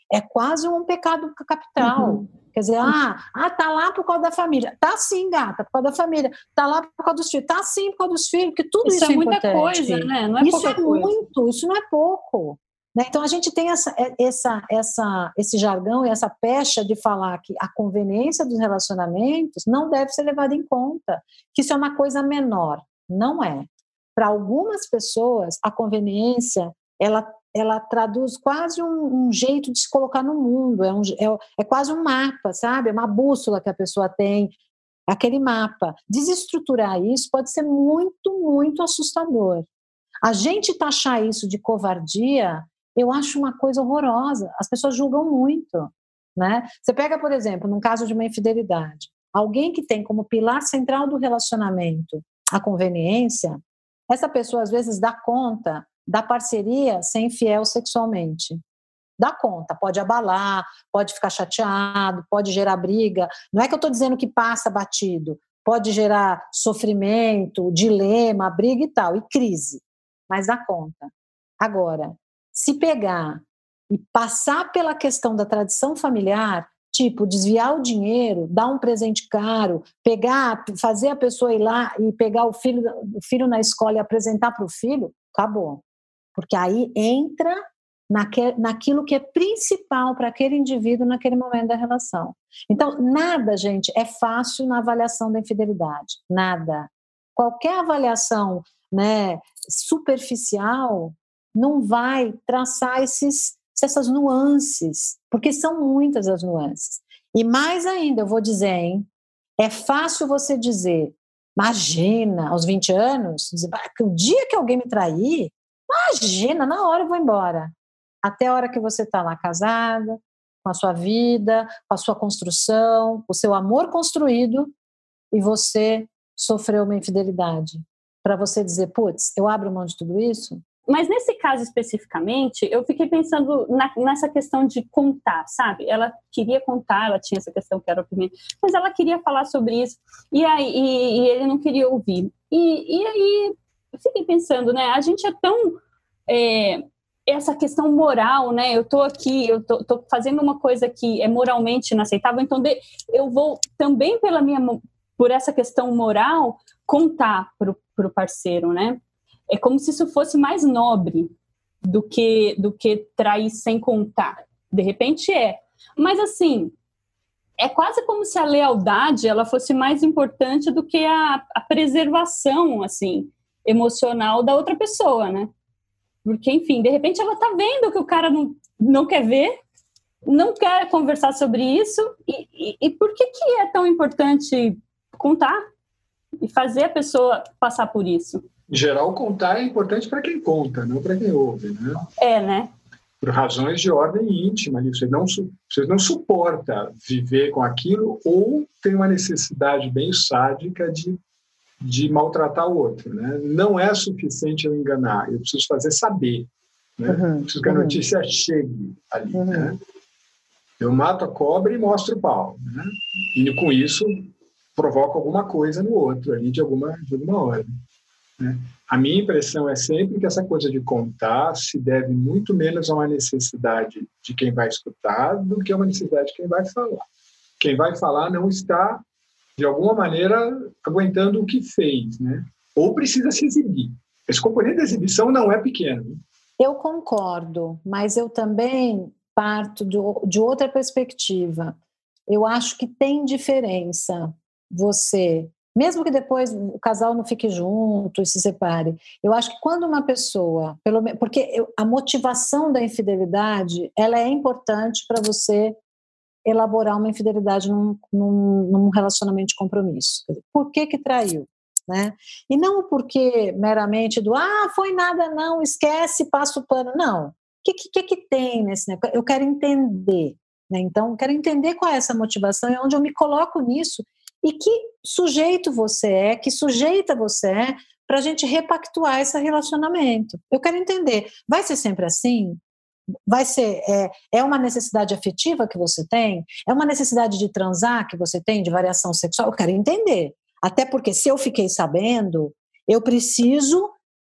é quase um pecado capital. Uhum. Quer dizer, ah, ah, tá lá por causa da família. Tá sim, gata, por causa da família. Tá lá por causa dos filhos. Tá sim, por causa dos filhos, porque tudo isso, isso é, é muita coisa, né? Não é isso é coisa. muito, isso não é pouco. Né? Então, a gente tem essa, essa, essa, esse jargão e essa pecha de falar que a conveniência dos relacionamentos não deve ser levada em conta, que isso é uma coisa menor. Não é. Para algumas pessoas, a conveniência, ela ela traduz quase um, um jeito de se colocar no mundo, é, um, é, é quase um mapa, sabe? É uma bússola que a pessoa tem, aquele mapa. Desestruturar isso pode ser muito, muito assustador. A gente taxar isso de covardia, eu acho uma coisa horrorosa. As pessoas julgam muito, né? Você pega, por exemplo, num caso de uma infidelidade, alguém que tem como pilar central do relacionamento a conveniência, essa pessoa às vezes dá conta da parceria ser infiel sexualmente. Dá conta, pode abalar, pode ficar chateado, pode gerar briga. Não é que eu estou dizendo que passa batido, pode gerar sofrimento, dilema, briga e tal, e crise, mas dá conta. Agora, se pegar e passar pela questão da tradição familiar, tipo, desviar o dinheiro, dar um presente caro, pegar, fazer a pessoa ir lá e pegar o filho, o filho na escola e apresentar para o filho, acabou. Porque aí entra naque, naquilo que é principal para aquele indivíduo naquele momento da relação. Então, nada, gente, é fácil na avaliação da infidelidade. Nada. Qualquer avaliação, né, superficial não vai traçar esses, essas nuances, porque são muitas as nuances. E mais ainda, eu vou dizer, hein, é fácil você dizer, imagina, aos vinte anos, dizer, que o dia que alguém me trair, imagina, na hora eu vou embora. Até a hora que você está lá casada, com a sua vida, com a sua construção, o seu amor construído, e você sofreu uma infidelidade. Para você dizer, putz, eu abro mão de tudo isso? Mas nesse caso especificamente, eu fiquei pensando na, nessa questão de contar, sabe? Ela queria contar, ela tinha essa questão que era o primeiro, mas ela queria falar sobre isso, e, aí, e, e ele não queria ouvir. E, e aí... eu fiquei pensando, né, a gente é tão, é, essa questão moral, né, eu tô aqui, eu tô, tô fazendo uma coisa que é moralmente inaceitável, então de, eu vou também pela minha, por essa questão moral, contar pro, pro parceiro, né, é como se isso fosse mais nobre do que, do que trair sem contar, de repente é, mas assim, é quase como se a lealdade, ela fosse mais importante do que a, a preservação, assim, emocional da outra pessoa, né? Porque, enfim, de repente ela tá vendo que o cara não, não quer ver, não quer conversar sobre isso, e, e, e por que que é tão importante contar e fazer a pessoa passar por isso? Em geral, contar é importante para quem conta, não para quem ouve, né? É, né? Por razões de ordem íntima, você não, você não suporta viver com aquilo ou tem uma necessidade bem sádica de de maltratar o outro, né? Não é suficiente eu enganar, eu preciso fazer saber, né? Uhum, eu preciso que a notícia uhum. chegue ali, uhum. né? Eu mato a cobra e mostro o pau, né? E com isso provoco alguma coisa no outro ali de alguma, de alguma ordem, né? A minha impressão é sempre que essa coisa de contar se deve muito menos a uma necessidade de quem vai escutar do que a uma necessidade de quem vai falar. Quem vai falar não está de alguma maneira, aguentando o que fez, né? Ou precisa se exibir. Esse componente da exibição não é pequeno. Eu concordo, mas eu também parto de, de outra perspectiva. Eu acho que tem diferença você, mesmo que depois o casal não fique junto e se separe, eu acho que quando uma pessoa, pelo, porque eu, a motivação da infidelidade, ela é importante para você elaborar uma infidelidade num, num, num relacionamento de compromisso. Por que que traiu? Né? E não porque meramente do, ah, foi nada não, esquece, passa o pano. Não. O que, que, que tem nesse negócio? Eu quero entender. Né? Então, eu quero entender qual é essa motivação e onde eu me coloco nisso e que sujeito você é, que sujeita você é para a gente repactuar esse relacionamento. Eu quero entender. Vai ser sempre assim? Vai ser, é, é uma necessidade afetiva que você tem? É uma necessidade de transar que você tem, de variação sexual? Eu quero entender. Até porque se eu fiquei sabendo, eu preciso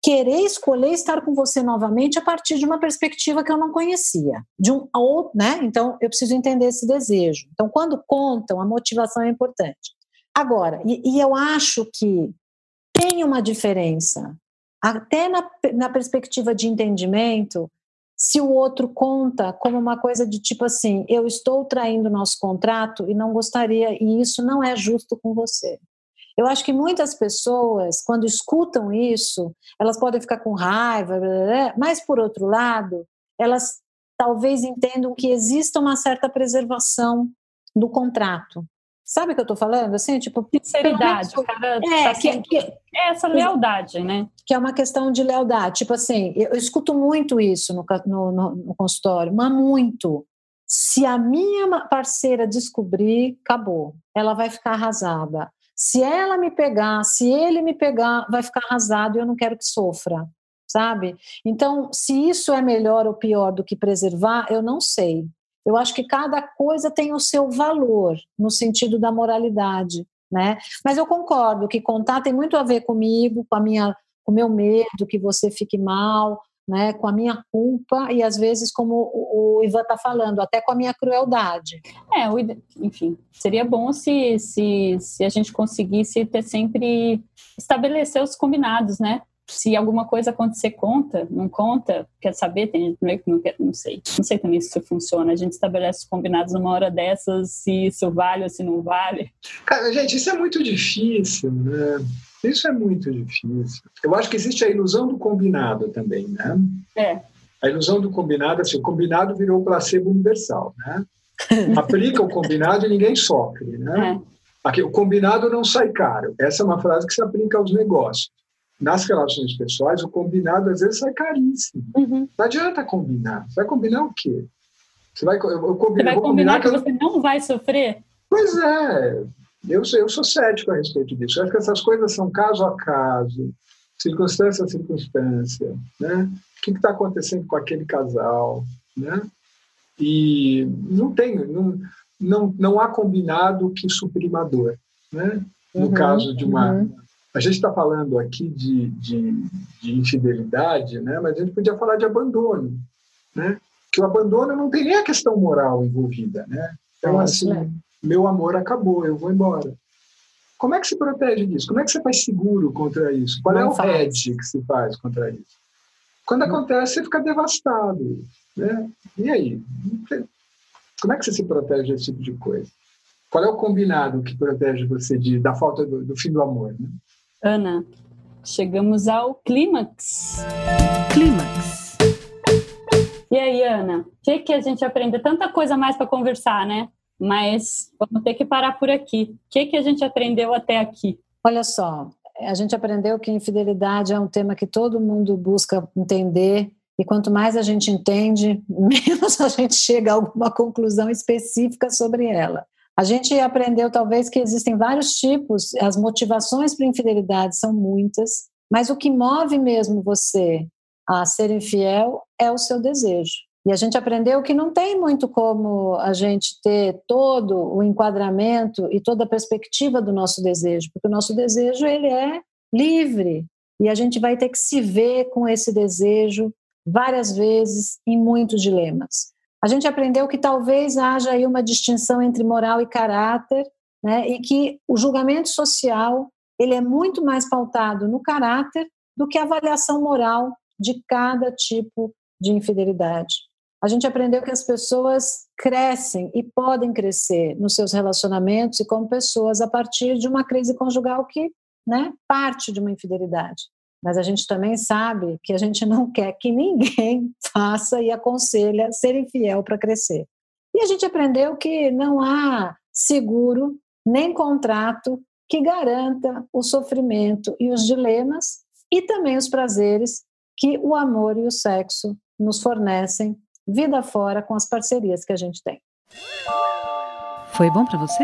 querer escolher estar com você novamente a partir de uma perspectiva que eu não conhecia, de um outro, né? Então eu preciso entender esse desejo. Então quando contam, a motivação é importante. Agora, e, e eu acho que tem uma diferença, até na, na perspectiva de entendimento, se o outro conta como uma coisa de tipo assim, eu estou traindo o nosso contrato e não gostaria, e isso não é justo com você. Eu acho que muitas pessoas, quando escutam isso, elas podem ficar com raiva, blá, blá, blá, mas, por outro lado, elas talvez entendam que exista uma certa preservação do contrato. Sabe o que eu estou falando? Assim, tipo, sinceridade. O cara é, tá que, que, é essa lealdade, né? Que é uma questão de lealdade. Tipo assim, eu, eu escuto muito isso no, no, no, no consultório, mas muito. Se a minha parceira descobrir, acabou. Ela vai ficar arrasada. Se ela me pegar, se ele me pegar, vai ficar arrasado e eu não quero que sofra, sabe? Então, se isso é melhor ou pior do que preservar, eu não sei. Eu acho que cada coisa tem o seu valor, no sentido da moralidade, né? Mas eu concordo que contar tem muito a ver comigo, com a minha, com o meu medo que você fique mal, né? Com a minha culpa e, às vezes, como o, o Ivan está falando, até com a minha crueldade. É, enfim, seria bom se, se, se a gente conseguisse ter sempre, estabelecer os combinados, né? Se alguma coisa acontecer, conta, não conta, quer saber, tem, não, quer, não sei, não sei também se isso funciona, a gente estabelece os combinados numa hora dessas, se isso vale ou se não vale. Cara, gente, isso é muito difícil, né? Isso é muito difícil. Eu acho que existe a ilusão do combinado também, né? É. A ilusão do combinado, assim, o combinado virou placebo universal, né? Aplica o combinado e ninguém sofre, né? É. Aqui, o combinado não sai caro. Essa é uma frase que se aplica aos negócios. Nas relações pessoais, o combinado às vezes sai caríssimo. Uhum. Não adianta combinar. Você vai combinar o quê? Você vai, eu, eu combino, você vai vou combinar, combinar que eu... você não vai sofrer? Pois é. Eu sou, eu sou cético a respeito disso. Eu acho que essas coisas são caso a caso, circunstância a circunstância, né? O que está acontecendo com aquele casal, né? E não tem, não, não, não há combinado que suprima a dor, né? No uhum, caso de uma... Uhum. A gente está falando aqui de, de, de infidelidade, né? Mas a gente podia falar de abandono, né? Que o abandono não tem nem a questão moral envolvida, né? Então, é, assim... É. Meu amor acabou, eu vou embora. Como é que se protege disso? Como é que você faz seguro contra isso? Qual não é o faz. hedge que se faz contra isso? Quando acontece, você fica devastado, né? E aí? Como é que você se protege desse tipo de coisa? Qual é o combinado que protege você de, da falta do, do fim do amor, né? Ana, chegamos ao clímax. Clímax. E aí, Ana? O que, que a gente aprendeu? Tanta coisa mais para conversar, né? Mas vamos ter que parar por aqui. O que, que a gente aprendeu até aqui? Olha só, a gente aprendeu que infidelidade é um tema que todo mundo busca entender, e quanto mais a gente entende, menos a gente chega a alguma conclusão específica sobre ela. A gente aprendeu talvez que existem vários tipos, as motivações para infidelidade são muitas, mas o que move mesmo você a ser infiel é o seu desejo. E a gente aprendeu que não tem muito como a gente ter todo o enquadramento e toda a perspectiva do nosso desejo, porque o nosso desejo ele é livre e a gente vai ter que se ver com esse desejo várias vezes em muitos dilemas. A gente aprendeu que talvez haja aí uma distinção entre moral e caráter, né, e que o julgamento social ele é muito mais pautado no caráter do que a avaliação moral de cada tipo de infidelidade. A gente aprendeu que as pessoas crescem e podem crescer nos seus relacionamentos e como pessoas a partir de uma crise conjugal que, né, parte de uma infidelidade. Mas a gente também sabe que a gente não quer que ninguém faça e aconselha ser infiel para crescer. E a gente aprendeu que não há seguro nem contrato que garanta o sofrimento e os dilemas e também os prazeres que o amor e o sexo nos fornecem vida fora com as parcerias que a gente tem. Foi bom para você?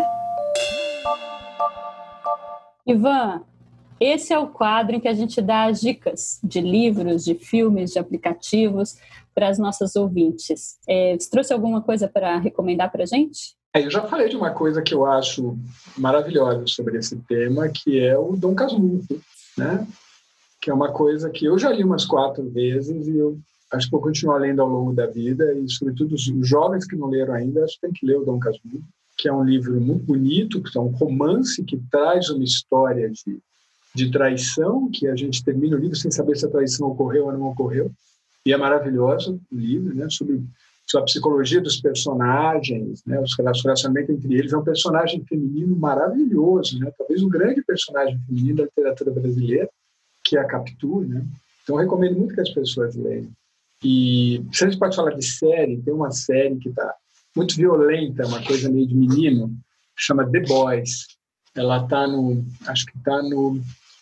Ivan, esse é o quadro em que a gente dá as dicas de livros, de filmes, de aplicativos para as nossas ouvintes. É, você trouxe alguma coisa para recomendar para a gente? É, eu já falei de uma coisa que eu acho maravilhosa sobre esse tema, que é o Dom Casmurro, né? que é uma coisa que eu já li umas quatro vezes e eu acho que vou continuar lendo ao longo da vida, e sobretudo os jovens que não leram ainda, acho que tem que ler o Dom Casmurro, que é um livro muito bonito, que é um romance que traz uma história de, de traição, que a gente termina o livro sem saber se a traição ocorreu ou não ocorreu, e é maravilhoso o livro, né, sobre, sobre a psicologia dos personagens, né, os relacionamentos entre eles. É um personagem feminino maravilhoso, né, talvez um grande personagem feminino da literatura brasileira, que é a Capitu, né? Então eu recomendo muito que as pessoas leiam. E se a gente pode falar de série, tem uma série que está muito violenta, uma coisa meio de menino, chama The Boys. Ela está no, acho que está no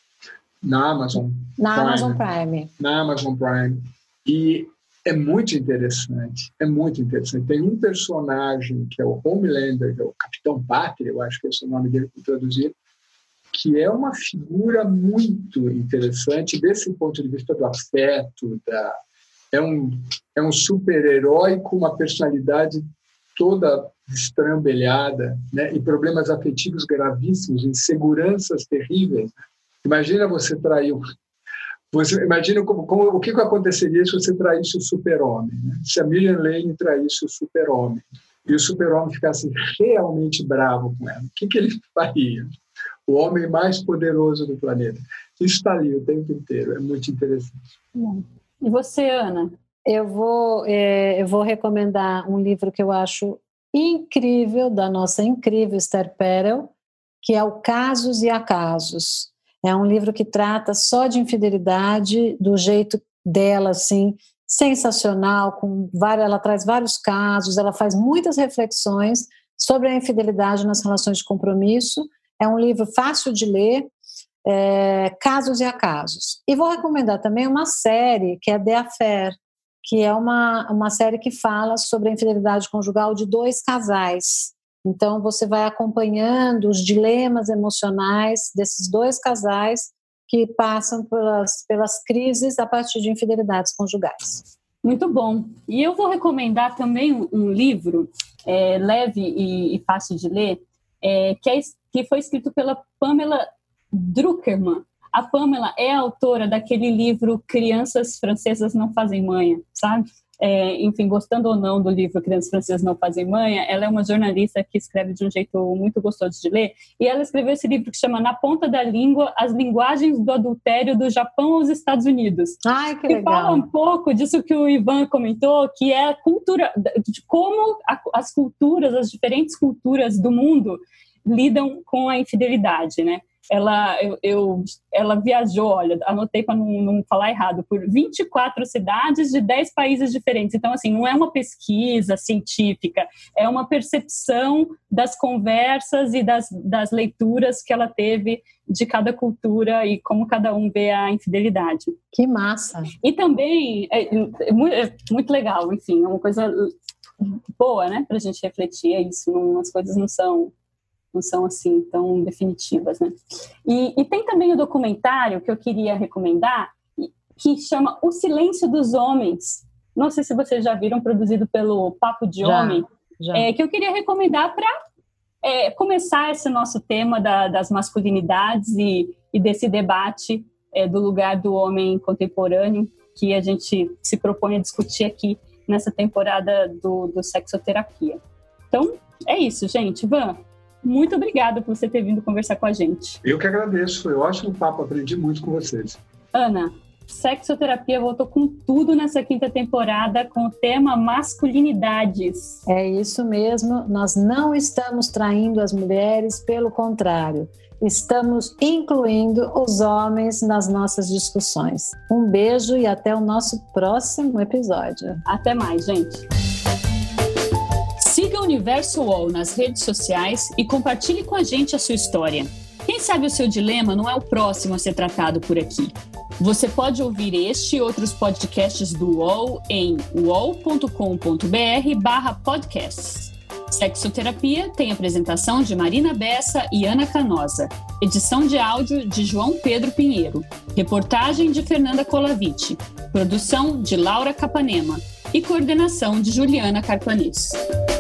na Amazon. Na Prime, Amazon Prime. Na Amazon Prime. E é muito interessante, é muito interessante. Tem um personagem que é o Homelander, que é o Capitão Pátria, eu acho que esse é o nome dele que traduziram, que é uma figura muito interessante desse ponto de vista do afeto, da, é um, é um super-herói com uma personalidade toda estrambelhada, né, e problemas afetivos gravíssimos, inseguranças terríveis. Imagina você trair um... Você, imagina como, como, o que aconteceria se você traísse o super-homem, né? Se a Miriam Lane traísse o super-homem e o super-homem ficasse realmente bravo com ela, o que, que ele faria? O homem mais poderoso do planeta. Isso está ali o tempo inteiro, é muito interessante. E você, Ana? Eu vou, é, eu vou recomendar um livro que eu acho incrível, da nossa incrível Esther Perel, que é o Casos e Acasos. É um livro que trata só de infidelidade, do jeito dela, assim, sensacional, com várias, ela traz vários casos, ela faz muitas reflexões sobre a infidelidade nas relações de compromisso. É um livro fácil de ler, é, Casos e Acasos. E vou recomendar também uma série, que é The Affair, que é uma, uma série que fala sobre a infidelidade conjugal de dois casais. Então, você vai acompanhando os dilemas emocionais desses dois casais que passam pelas, pelas crises a partir de infidelidades conjugais. Muito bom. E eu vou recomendar também um livro é, leve e, e fácil de ler, é, que, é, que foi escrito pela Pamela Druckermann. A Pamela é a autora daquele livro Crianças Francesas Não Fazem Manha, sabe? É, enfim, gostando ou não do livro Crianças Francesas Não Fazem Manha, ela é uma jornalista que escreve de um jeito muito gostoso de ler, e ela escreveu esse livro que chama Na Ponta da Língua, As Linguagens do Adultério do Japão aos Estados Unidos. Ai, que que legal. Fala um pouco disso que o Ivan comentou, que é a cultura, de como a, as culturas, as diferentes culturas do mundo lidam com a infidelidade, né? Ela, eu, eu, ela viajou, olha, anotei para não, não falar errado, por vinte e quatro cidades de dez países diferentes. Então, assim, não é uma pesquisa científica, é uma percepção das conversas e das, das leituras que ela teve de cada cultura e como cada um vê a infidelidade. Que massa! E também, é, é, muito, é muito legal, enfim, é uma coisa boa, né, para a gente refletir, é isso, não, as coisas não são... não são assim tão definitivas, né? E, e tem também o documentário que eu queria recomendar, que chama O Silêncio dos Homens. Não sei se vocês já viram, produzido pelo Papo de já, Homem, já. É, que eu queria recomendar para é, começar esse nosso tema da, das masculinidades e, e desse debate é, do lugar do homem contemporâneo, que a gente se propõe a discutir aqui nessa temporada do, do Sexoterapia. Então, é isso, gente. Ivan, muito obrigada por você ter vindo conversar com a gente. Eu que agradeço, foi um ótimo papo, aprendi muito com vocês. Ana, Sexoterapia voltou com tudo nessa quinta temporada com o tema masculinidades. É isso mesmo, nós não estamos traindo as mulheres, pelo contrário, estamos incluindo os homens nas nossas discussões. Um beijo e até o nosso próximo episódio. Até mais, gente. Siga o Universo U O L nas redes sociais e compartilhe com a gente a sua história. Quem sabe o seu dilema não é o próximo a ser tratado por aqui. Você pode ouvir este e outros podcasts do U O L em uol.com.br barra podcasts. Sexoterapia tem apresentação de Marina Bessa e Ana Canosa. Edição de áudio de João Pedro Pinheiro. Reportagem de Fernanda Colaviti. Produção de Laura Capanema. E coordenação de Juliana Carpanês.